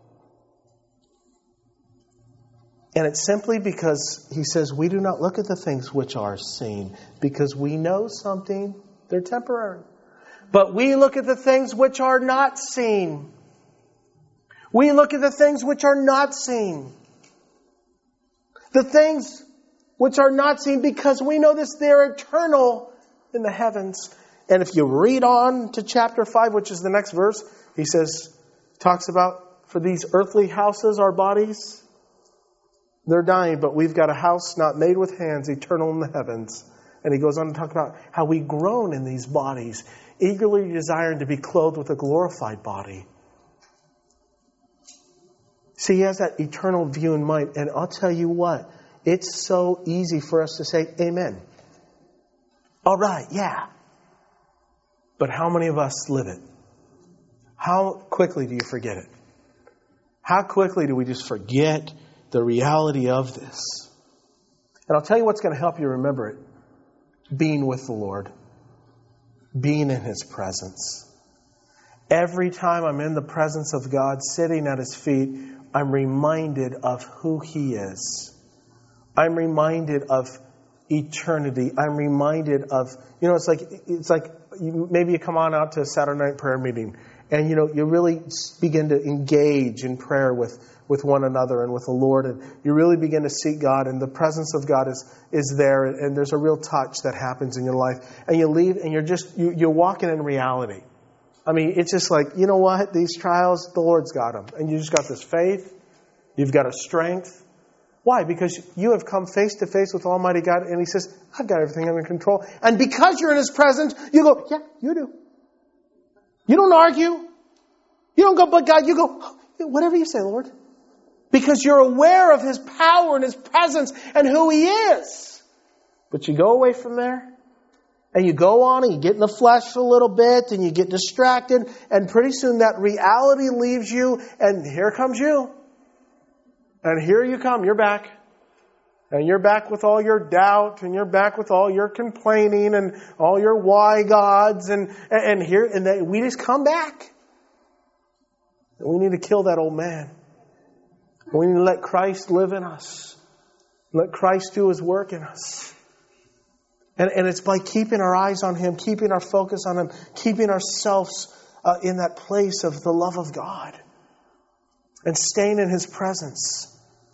And it's simply because he says we do not look at the things which are seen because we know something, they're temporary. But we look at the things which are not seen. We look at the things which are not seen. The things which are not seen because we know this, they're eternal in the heavens. And if you read on to chapter 5, which is the next verse, he talks about, for these earthly houses, our bodies, they're dying, but we've got a house not made with hands, eternal in the heavens. And he goes on to talk about how we groan in these bodies, eagerly desiring to be clothed with a glorified body. See, he has that eternal view in mind. And I'll tell you what, it's so easy for us to say, amen. All right, yeah. But how many of us live it? How quickly do you forget it? How quickly do we just forget the reality of this? And I'll tell you what's going to help you remember it. Being with the Lord. Being in His presence. Every time I'm in the presence of God, sitting at His feet, I'm reminded of who He is. I'm reminded of eternity. I'm reminded of, it's like maybe you come on out to a Saturday night prayer meeting and, you really begin to engage in prayer with one another and with the Lord, and you really begin to seek God, and the presence of God is there, and there's a real touch that happens in your life, and you leave and you're walking in reality. I mean, it's just like, you know what? These trials, the Lord's got them. And you just got this faith. You've got a strength. Why? Because you have come face to face with Almighty God, and He says, I've got everything under control. And because you're in His presence, you go, yeah, you do. You don't argue. You don't go, but God, you go, whatever you say, Lord. Because you're aware of His power and His presence and who He is. But you go away from there, and you go on and you get in the flesh a little bit, and you get distracted, and pretty soon that reality leaves you, and here comes you. And here you come, you're back. And you're back with all your doubt, and you're back with all your complaining, and all your why gods, and we just come back. And we need to kill that old man. We need to let Christ live in us. Let Christ do His work in us. And it's by keeping our eyes on Him, keeping our focus on Him, keeping ourselves in that place of the love of God, and staying in His presence,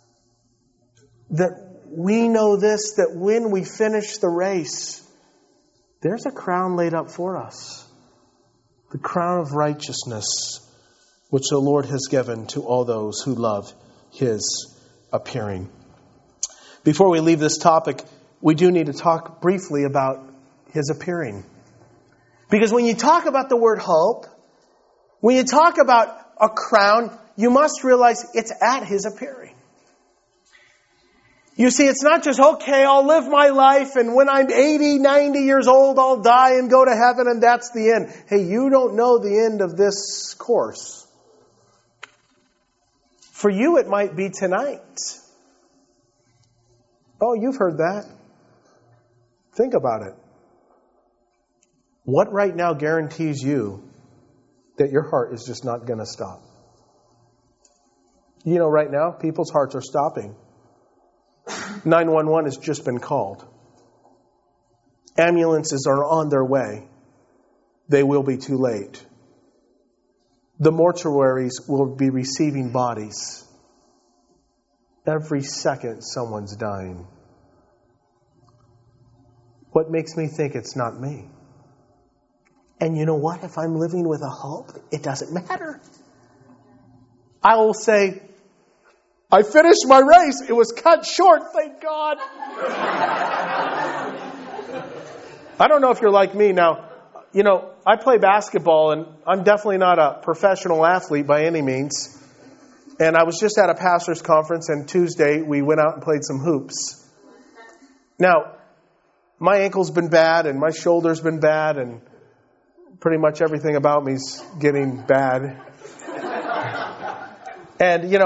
that we know this, that when we finish the race, there's a crown laid up for us. The crown of righteousness, which the Lord has given to all those who love His appearing. Before we leave this topic, we do need to talk briefly about His appearing. Because when you talk about the word hope, when you talk about a crown, you must realize it's at His appearing. You see, it's not just, okay, I'll live my life, and when I'm 80, 90 years old, I'll die and go to heaven, and that's the end. Hey, you don't know the end of this course. For you, it might be tonight. Oh, you've heard that. Think about it. What right now guarantees you that your heart is just not going to stop? Right now, people's hearts are stopping. 911 has just been called. Ambulances are on their way. They will be too late. The mortuaries will be receiving bodies. Every second, someone's dying. What makes me think it's not me? And you know what? If I'm living with a hope, it doesn't matter. I will say, I finished my race. It was cut short, thank God. I don't know if you're like me now. I play basketball, and I'm definitely not a professional athlete by any means. And I was just at a pastor's conference, and Tuesday we went out and played some hoops. Now, my ankle's been bad, and my shoulder's been bad, and pretty much everything about me's getting bad. And,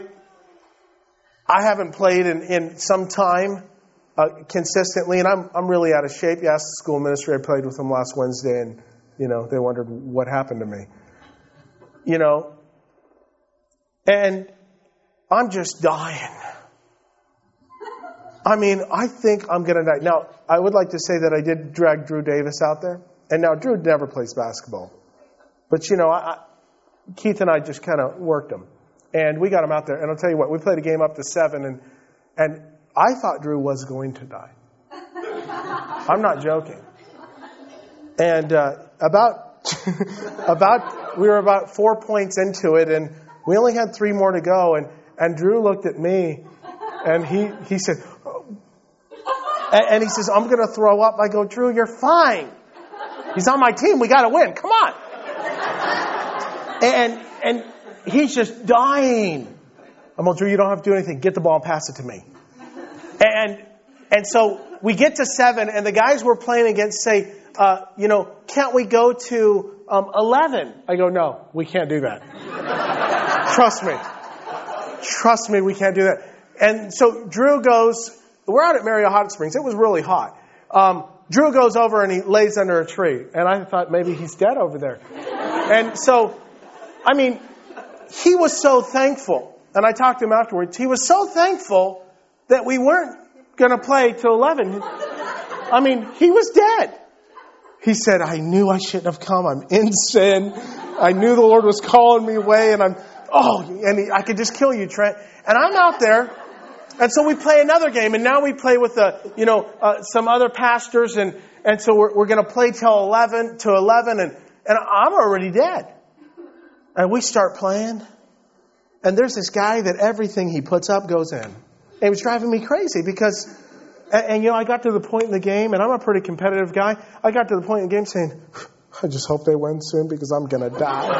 I haven't played in some time consistently, and I'm really out of shape. You ask the school ministry, I played with them last Wednesday, and, they wondered what happened to me. And I'm just dying. I think I'm going to die. Now, I would like to say that I did drag Drew Davis out there. And now, Drew never plays basketball. But, Keith and I just kind of worked him. And we got him out there. And I'll tell you what, we played a game up to 7. And I thought Drew was going to die. I'm not joking. And we were about 4 points into it. And we only had 3 more to go. And Drew looked at me. And he said, and he says, I'm going to throw up. I go, Drew, you're fine. He's on my team. We got to win. Come on. And he's just dying. I'm like, Drew, you don't have to do anything. Get the ball and pass it to me. And so we get to 7, and the guys we're playing against say, can't we go to 11? I go, no, we can't do that. Trust me, we can't do that. And so Drew goes, we're out at Marriott Hot Springs. It was really hot. Drew goes over and he lays under a tree. And I thought maybe he's dead over there. And so, I mean, he was so thankful. And I talked to him afterwards. He was so thankful that we weren't going to play till 11. I mean, he was dead. He said, I knew I shouldn't have come. I'm in sin. I knew the Lord was calling me away. And I could just kill you, Trent. And I'm out there. And so we play another game. And now we play with some other pastors. And so we're going to play till 11. And I'm already dead. And we start playing. And there's this guy that everything he puts up goes in. And it was driving me crazy because... And I got to the point in the game, and I'm a pretty competitive guy. I got to the point in the game saying, I just hope they win soon because I'm going to die.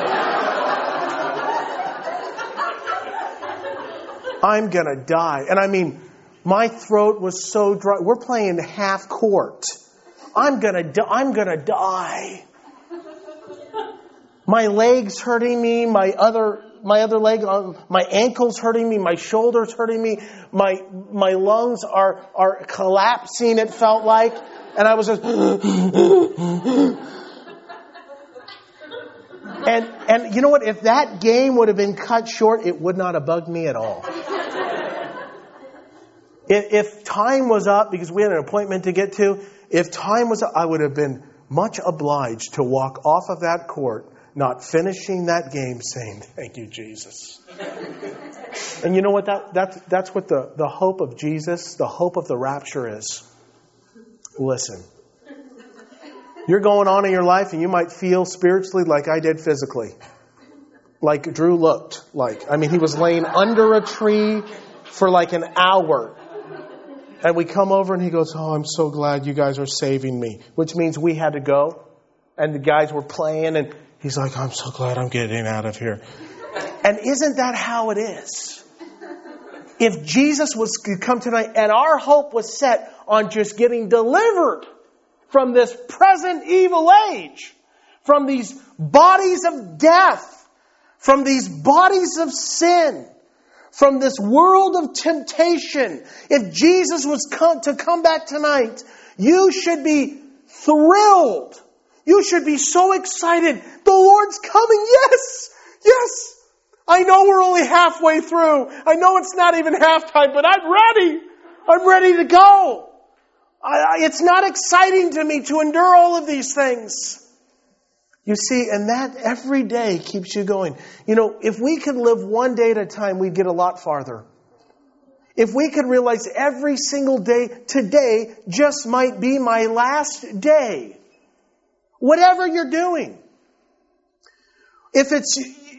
I'm going to die. And I mean, my throat was so dry. We're playing half court. I'm going to die. My legs hurting me, my other leg, my ankles hurting me, my shoulders hurting me, my lungs are collapsing, it felt like. And I was just... And you know what? If that game would have been cut short, it would not have bugged me at all. If time was up, because we had an appointment to get to, if time was up, I would have been much obliged to walk off of that court, not finishing that game, saying, thank you, Jesus. And you know what? That's what the hope of Jesus, the hope of the rapture is. Listen. You're going on in your life and you might feel spiritually like I did physically. Like Drew looked like. I mean, he was laying under a tree for like an hour. And we come over and he goes, oh, I'm so glad you guys are saving me. Which means we had to go. And the guys were playing and he's like, I'm so glad I'm getting out of here. And isn't that how it is? If Jesus was to come tonight and our hope was set on just getting delivered from this present evil age, from these bodies of death, from these bodies of sin, from this world of temptation, if Jesus was to come back tonight, you should be thrilled. You should be so excited. The Lord's coming. Yes. Yes. I know we're only halfway through. I know it's not even halftime, but I'm ready. I'm ready to go. It's not exciting to me to endure all of these things. You see, and that every day keeps you going. You know, if we could live one day at a time, we'd get a lot farther. If we could realize every single day, today just might be my last day. Whatever you're doing. If it's,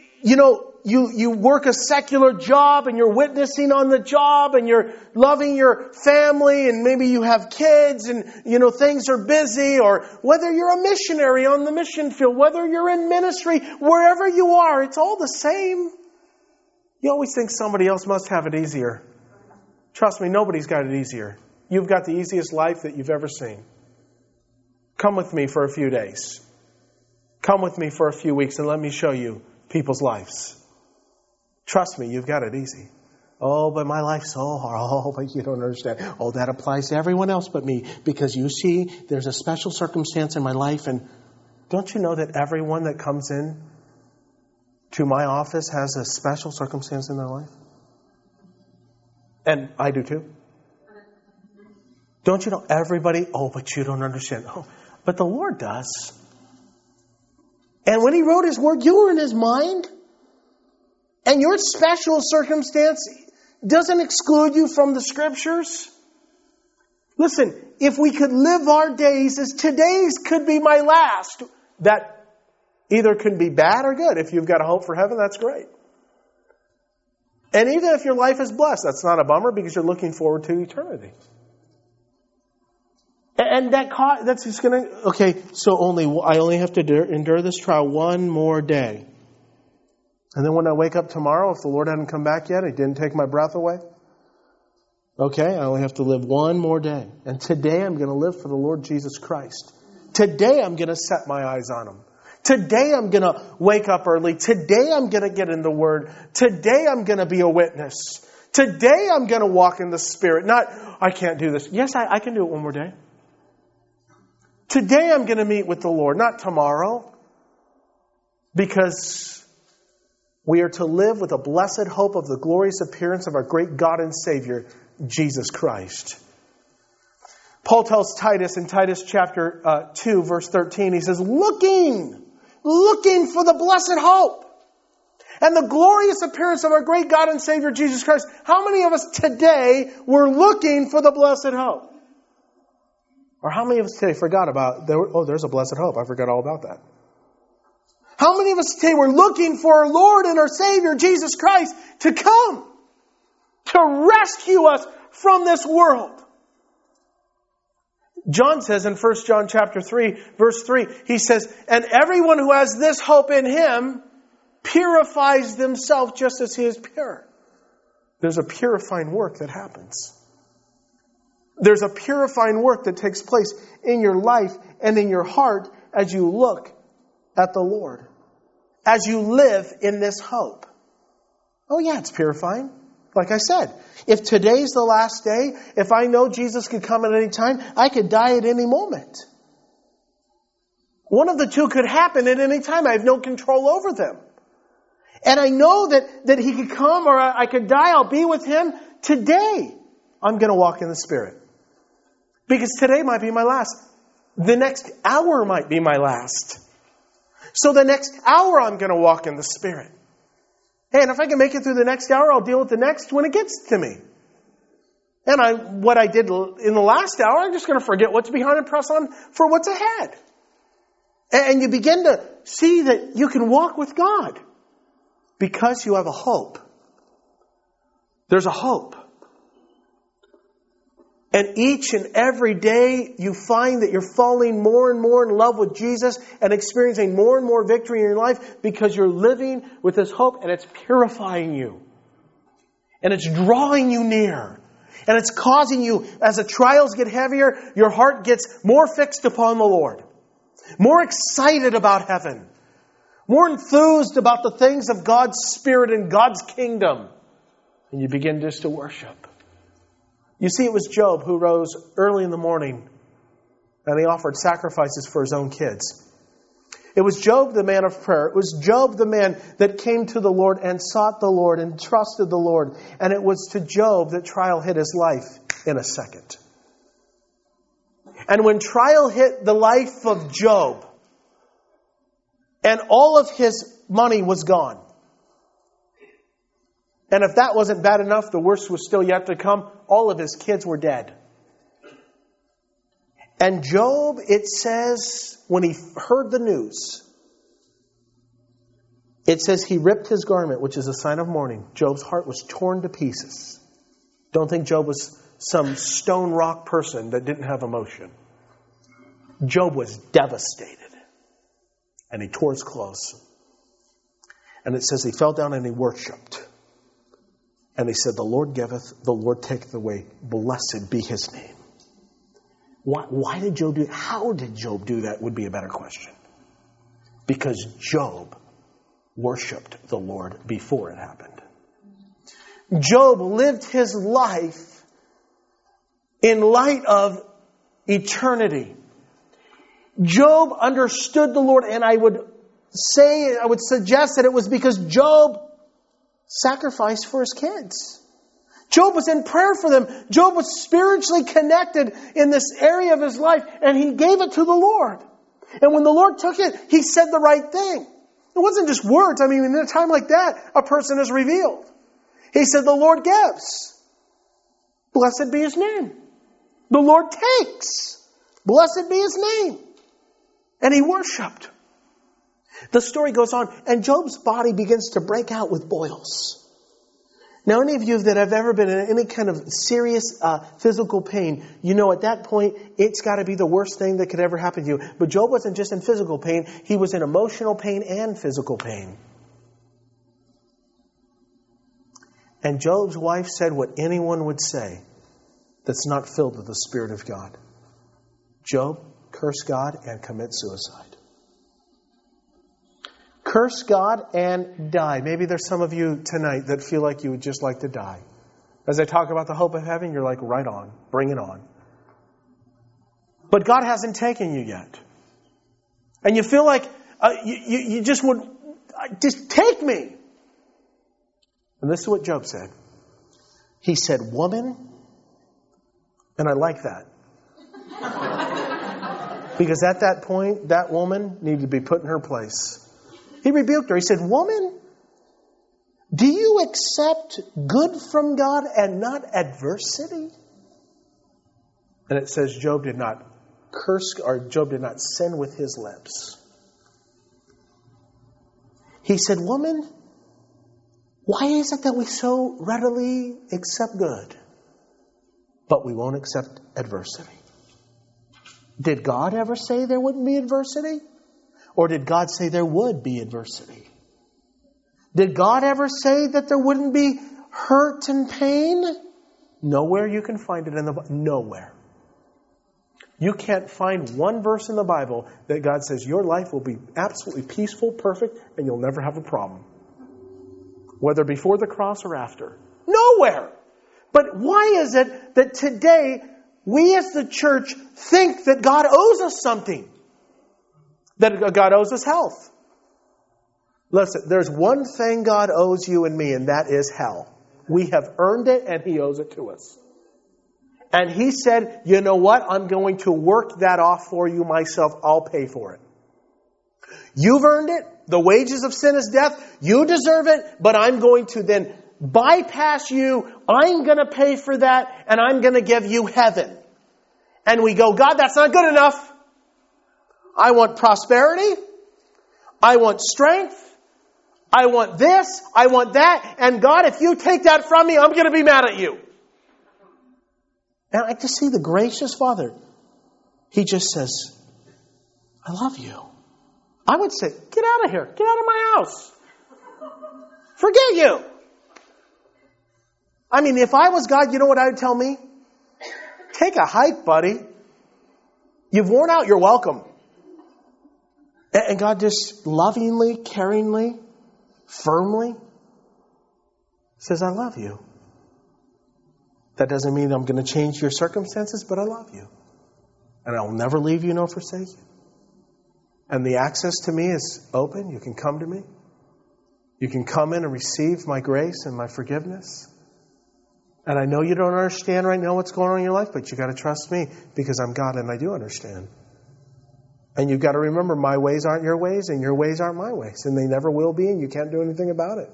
you work a secular job and you're witnessing on the job and you're loving your family and maybe you have kids and, things are busy, or whether you're a missionary on the mission field, whether you're in ministry, wherever you are, it's all the same. You always think somebody else must have it easier. Trust me, nobody's got it easier. You've got the easiest life that you've ever seen. Come with me for a few days. Come with me for a few weeks and let me show you people's lives. Trust me, you've got it easy. Oh, but my life's so hard. Oh, but you don't understand. Oh, that applies to everyone else but me. Because you see, there's a special circumstance in my life. And don't you know that everyone that comes in to my office has a special circumstance in their life? And I do too. Don't you know everybody? Oh, but you don't understand. Oh, but the Lord does. And when He wrote His Word, you were in His mind. And your special circumstance doesn't exclude you from the Scriptures. Listen, if we could live our days as today's could be my last, that either can be bad or good. If you've got a hope for heaven, that's great. And even if your life is blessed, that's not a bummer because you're looking forward to eternity. And that's just going to... Okay, so I only have to endure this trial one more day. And then when I wake up tomorrow, if the Lord hadn't come back yet, He didn't take my breath away. Okay, I only have to live one more day. And today I'm going to live for the Lord Jesus Christ. Today I'm going to set my eyes on Him. Today I'm going to wake up early. Today I'm going to get in the Word. Today I'm going to be a witness. Today I'm going to walk in the Spirit. Not, I can't do this. Yes, I can do it one more day. Today I'm going to meet with the Lord, not tomorrow. Because we are to live with a blessed hope of the glorious appearance of our great God and Savior, Jesus Christ. Paul tells Titus in Titus chapter 2, verse 13, he says, looking for the blessed hope and the glorious appearance of our great God and Savior, Jesus Christ. How many of us today were looking for the blessed hope? Or how many of us today forgot about, there's a blessed hope. I forgot all about that. How many of us today were looking for our Lord and our Savior, Jesus Christ, to come, to rescue us from this world? John says in 1 John chapter 3, verse 3, he says, and everyone who has this hope in Him purifies themselves just as He is pure. There's a purifying work that happens. There's a purifying work that takes place in your life and in your heart as you look at the Lord, as you live in this hope. Oh yeah, it's purifying. Like I said, if today's the last day, if I know Jesus could come at any time, I could die at any moment. One of the two could happen at any time. I have no control over them. And I know that He could come or I could die. I'll be with Him. Today, I'm going to walk in the Spirit. Because today might be my last. The next hour might be my last. So the next hour I'm going to walk in the Spirit. And if I can make it through the next hour, I'll deal with the next when it gets to me. And what I did in the last hour, I'm just going to forget what's behind and press on for what's ahead. And you begin to see that you can walk with God because you have a hope. There's a hope. And each and every day you find that you're falling more and more in love with Jesus and experiencing more and more victory in your life because you're living with this hope and it's purifying you. And it's drawing you near. And it's causing you, as the trials get heavier, your heart gets more fixed upon the Lord. More excited about heaven. More enthused about the things of God's Spirit and God's kingdom. And you begin just to worship. You see, it was Job who rose early in the morning and he offered sacrifices for his own kids. It was Job, the man of prayer. It was Job, the man that came to the Lord and sought the Lord and trusted the Lord. And it was to Job that trial hit his life in a second. And when trial hit the life of Job and all of his money was gone, and if that wasn't bad enough, the worst was still yet to come. All of his kids were dead. And Job, it says, when he heard the news, it says he ripped his garment, which is a sign of mourning. Job's heart was torn to pieces. Don't think Job was some stone rock person that didn't have emotion. Job was devastated. And he tore his clothes. And it says he fell down and he worshipped. And he said, the Lord giveth, the Lord taketh away. Blessed be His name. Why did Job do that? How did Job do that would be a better question. Because Job worshipped the Lord before it happened. Job lived his life in light of eternity. Job understood the Lord, and I would suggest that it was because Job sacrificed for his kids. Job was in prayer for them. Job was spiritually connected in this area of his life, and he gave it to the Lord. And when the Lord took it, he said the right thing. It wasn't just words. I mean, in a time like that, a person is revealed. He said, the Lord gives. Blessed be His name. The Lord takes. Blessed be His name. And he worshipped. The story goes on, and Job's body begins to break out with boils. Now, any of you that have ever been in any kind of serious physical pain, you know at that point, it's got to be the worst thing that could ever happen to you. But Job wasn't just in physical pain. He was in emotional pain and physical pain. And Job's wife said what anyone would say that's not filled with the Spirit of God. Job, curse God and commit suicide. Curse God and die. Maybe there's some of you tonight that feel like you would just like to die. As I talk about the hope of heaven, you're like, right on. Bring it on. But God hasn't taken you yet. And you feel like you just would Just take me. And this is what Job said. He said, woman, and I like that. Because at that point, that woman needed to be put in her place. He rebuked her. He said, woman, do you accept good from God and not adversity? And it says Job did not curse, or Job did not sin with his lips. He said, woman, why is it that we so readily accept good, but we won't accept adversity? Did God ever say there wouldn't be adversity? Or did God say there would be adversity? Did God ever say that there wouldn't be hurt and pain? Nowhere you can find it in the Bible. Nowhere. You can't find one verse in the Bible that God says your life will be absolutely peaceful, perfect, and you'll never have a problem. Whether before the cross or after. Nowhere. But why is it that today we as the church think that God owes us something? That God owes us health. Listen, there's one thing God owes you and me, and that is hell. We have earned it, and He owes it to us. And He said, you know what? I'm going to work that off for you myself. I'll pay for it. You've earned it. The wages of sin is death. You deserve it, but I'm going to then bypass you. I'm going to pay for that, and I'm going to give you heaven. And we go, God, that's not good enough. I want prosperity. I want strength. I want this. I want that. And God, if you take that from me, I'm going to be mad at you. And I just see the gracious Father. He just says, I love you. I would say, get out of here. Get out of my house. Forget you. I mean, if I was God, you know what I would tell me? Take a hike, buddy. You've worn out your welcome. And God just lovingly, caringly, firmly says, I love you. That doesn't mean I'm going to change your circumstances, but I love you. And I will never leave you nor forsake you. And the access to me is open. You can come to me. You can come in and receive my grace and my forgiveness. And I know you don't understand right now what's going on in your life, but you got to trust me because I'm God and I do understand. And you've got to remember my ways aren't your ways and your ways aren't my ways. And they never will be, and you can't do anything about it.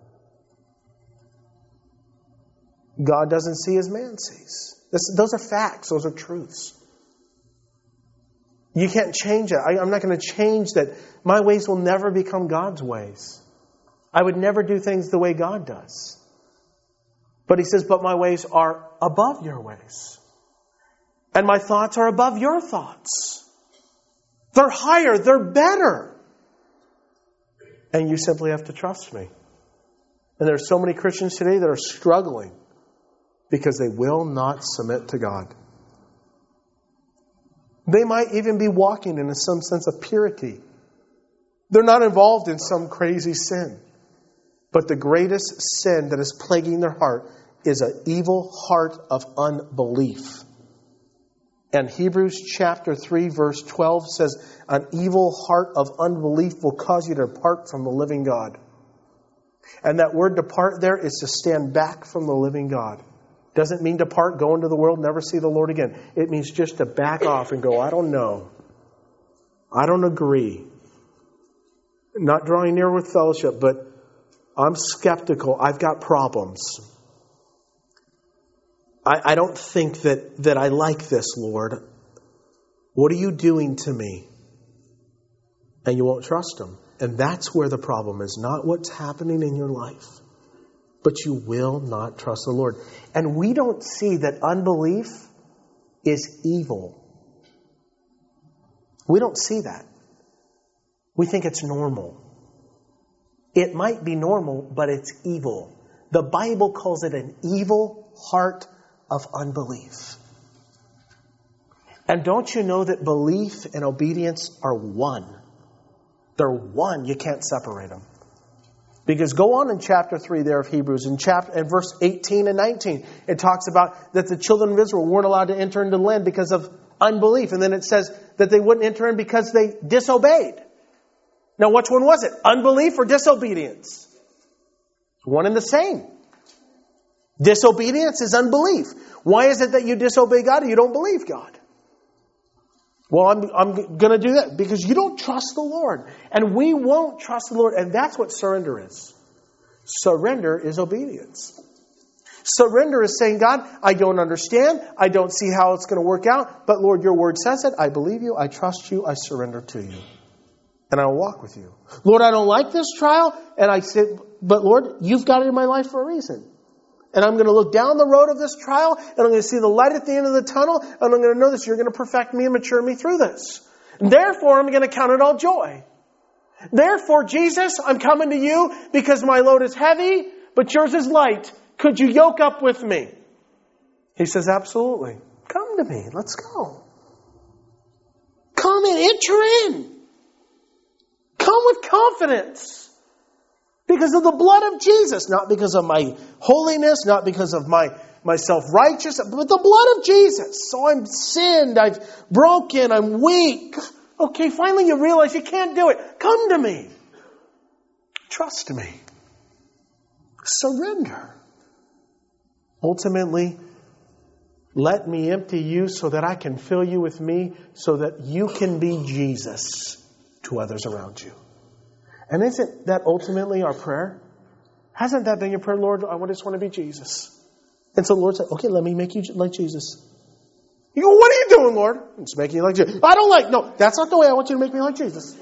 God doesn't see as man sees. Those are facts. Those are truths. You can't change it. I'm not going to change that. My ways will never become God's ways. I would never do things the way God does. But He says, but my ways are above your ways. And my thoughts are above your thoughts. They're higher. They're better. And you simply have to trust me. And there are so many Christians today that are struggling because they will not submit to God. They might even be walking in some sense of purity. They're not involved in some crazy sin. But the greatest sin that is plaguing their heart is an evil heart of unbelief. And Hebrews chapter 3 verse 12 says, an evil heart of unbelief will cause you to depart from the living God. And that word depart there is to stand back from the living God. Doesn't mean depart, go into the world, never see the Lord again. It means just to back off and go, I don't know. I don't agree. Not drawing near with fellowship, but I'm skeptical. I've got problems. I don't think that I like this, Lord. What are you doing to me? And you won't trust Him. And that's where the problem is. Not what's happening in your life. But you will not trust the Lord. And we don't see that unbelief is evil. We don't see that. We think it's normal. It might be normal, but it's evil. The Bible calls it an evil heart of unbelief. And don't you know that belief and obedience are one? They're one. You can't separate them. Because go on in chapter 3 there of Hebrews, in verse 18 and 19, it talks about that the children of Israel weren't allowed to enter into the land because of unbelief. And then it says that they wouldn't enter in because they disobeyed. Now, which one was it? Unbelief or disobedience? One and the same. Disobedience is unbelief. Why is it that you disobey God and you don't believe God? Well, I'm going to do that because you don't trust the Lord. And we won't trust the Lord. And that's what surrender is. Surrender is obedience. Surrender is saying, God, I don't understand. I don't see how it's going to work out. But Lord, your word says it. I believe you. I trust you. I surrender to you. And I'll walk with you. Lord, I don't like this trial. And I said, but Lord, you've got it in my life for a reason. And I'm going to look down the road of this trial, and I'm going to see the light at the end of the tunnel, and I'm going to know this. You're going to perfect me and mature me through this. And therefore, I'm going to count it all joy. Therefore, Jesus, I'm coming to you because my load is heavy, but yours is light. Could you yoke up with me? He says, absolutely. Come to me. Let's go. Come in. Enter in. Come with confidence. Because of the blood of Jesus. Not because of my holiness. Not because of my self-righteousness. But the blood of Jesus. So I'm sinned. I've broken. I'm weak. Okay, finally you realize you can't do it. Come to me. Trust me. Surrender. Ultimately, let me empty you so that I can fill you with me. So that you can be Jesus to others around you. And isn't that ultimately our prayer? Hasn't that been your prayer, Lord? I just want to be Jesus. And so the Lord said, okay, let me make you like Jesus. You go, what are you doing, Lord? I'm just making you like Jesus. I don't like, no, that's not the way I want you to make me like Jesus.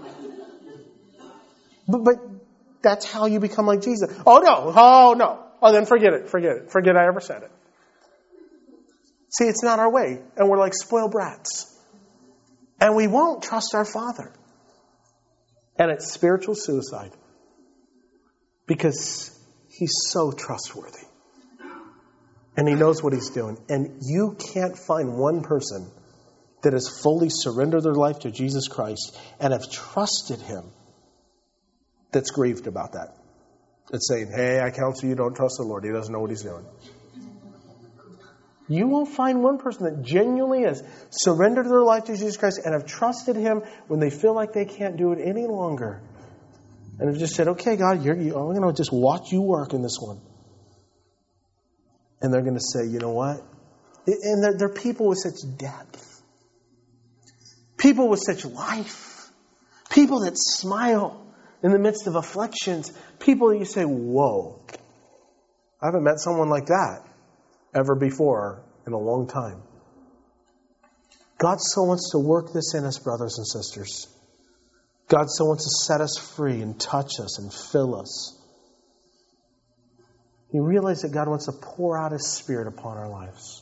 But that's how you become like Jesus. Oh, no. Oh, then forget it. Forget I ever said it. See, it's not our way. And we're like spoiled brats. And we won't trust our Father. And it's spiritual suicide. Because He's so trustworthy. And He knows what He's doing. And you can't find one person that has fully surrendered their life to Jesus Christ and have trusted Him that's grieved about that. That's saying, hey, I counsel you, don't trust the Lord. He doesn't know what He's doing. You won't find one person that genuinely has surrendered their life to Jesus Christ and have trusted Him when they feel like they can't do it any longer. And have just said, okay, God, I'm going to just watch you work in this one. And they're going to say, you know what? And they're people with such depth. People with such life. People that smile in the midst of afflictions. People that you say, whoa. I haven't met someone like that ever before in a long time. God so wants to work this in us, brothers and sisters. God so wants to set us free and touch us and fill us. You realize that God wants to pour out His Spirit upon our lives.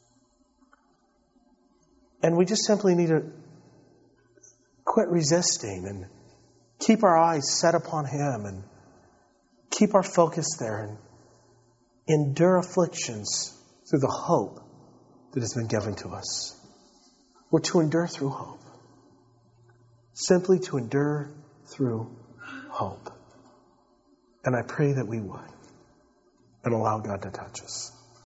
And we just simply need to quit resisting and keep our eyes set upon Him and keep our focus there and endure afflictions through the hope that has been given to us. We're to endure through hope. Simply to endure through hope. And I pray that we would. And allow God to touch us.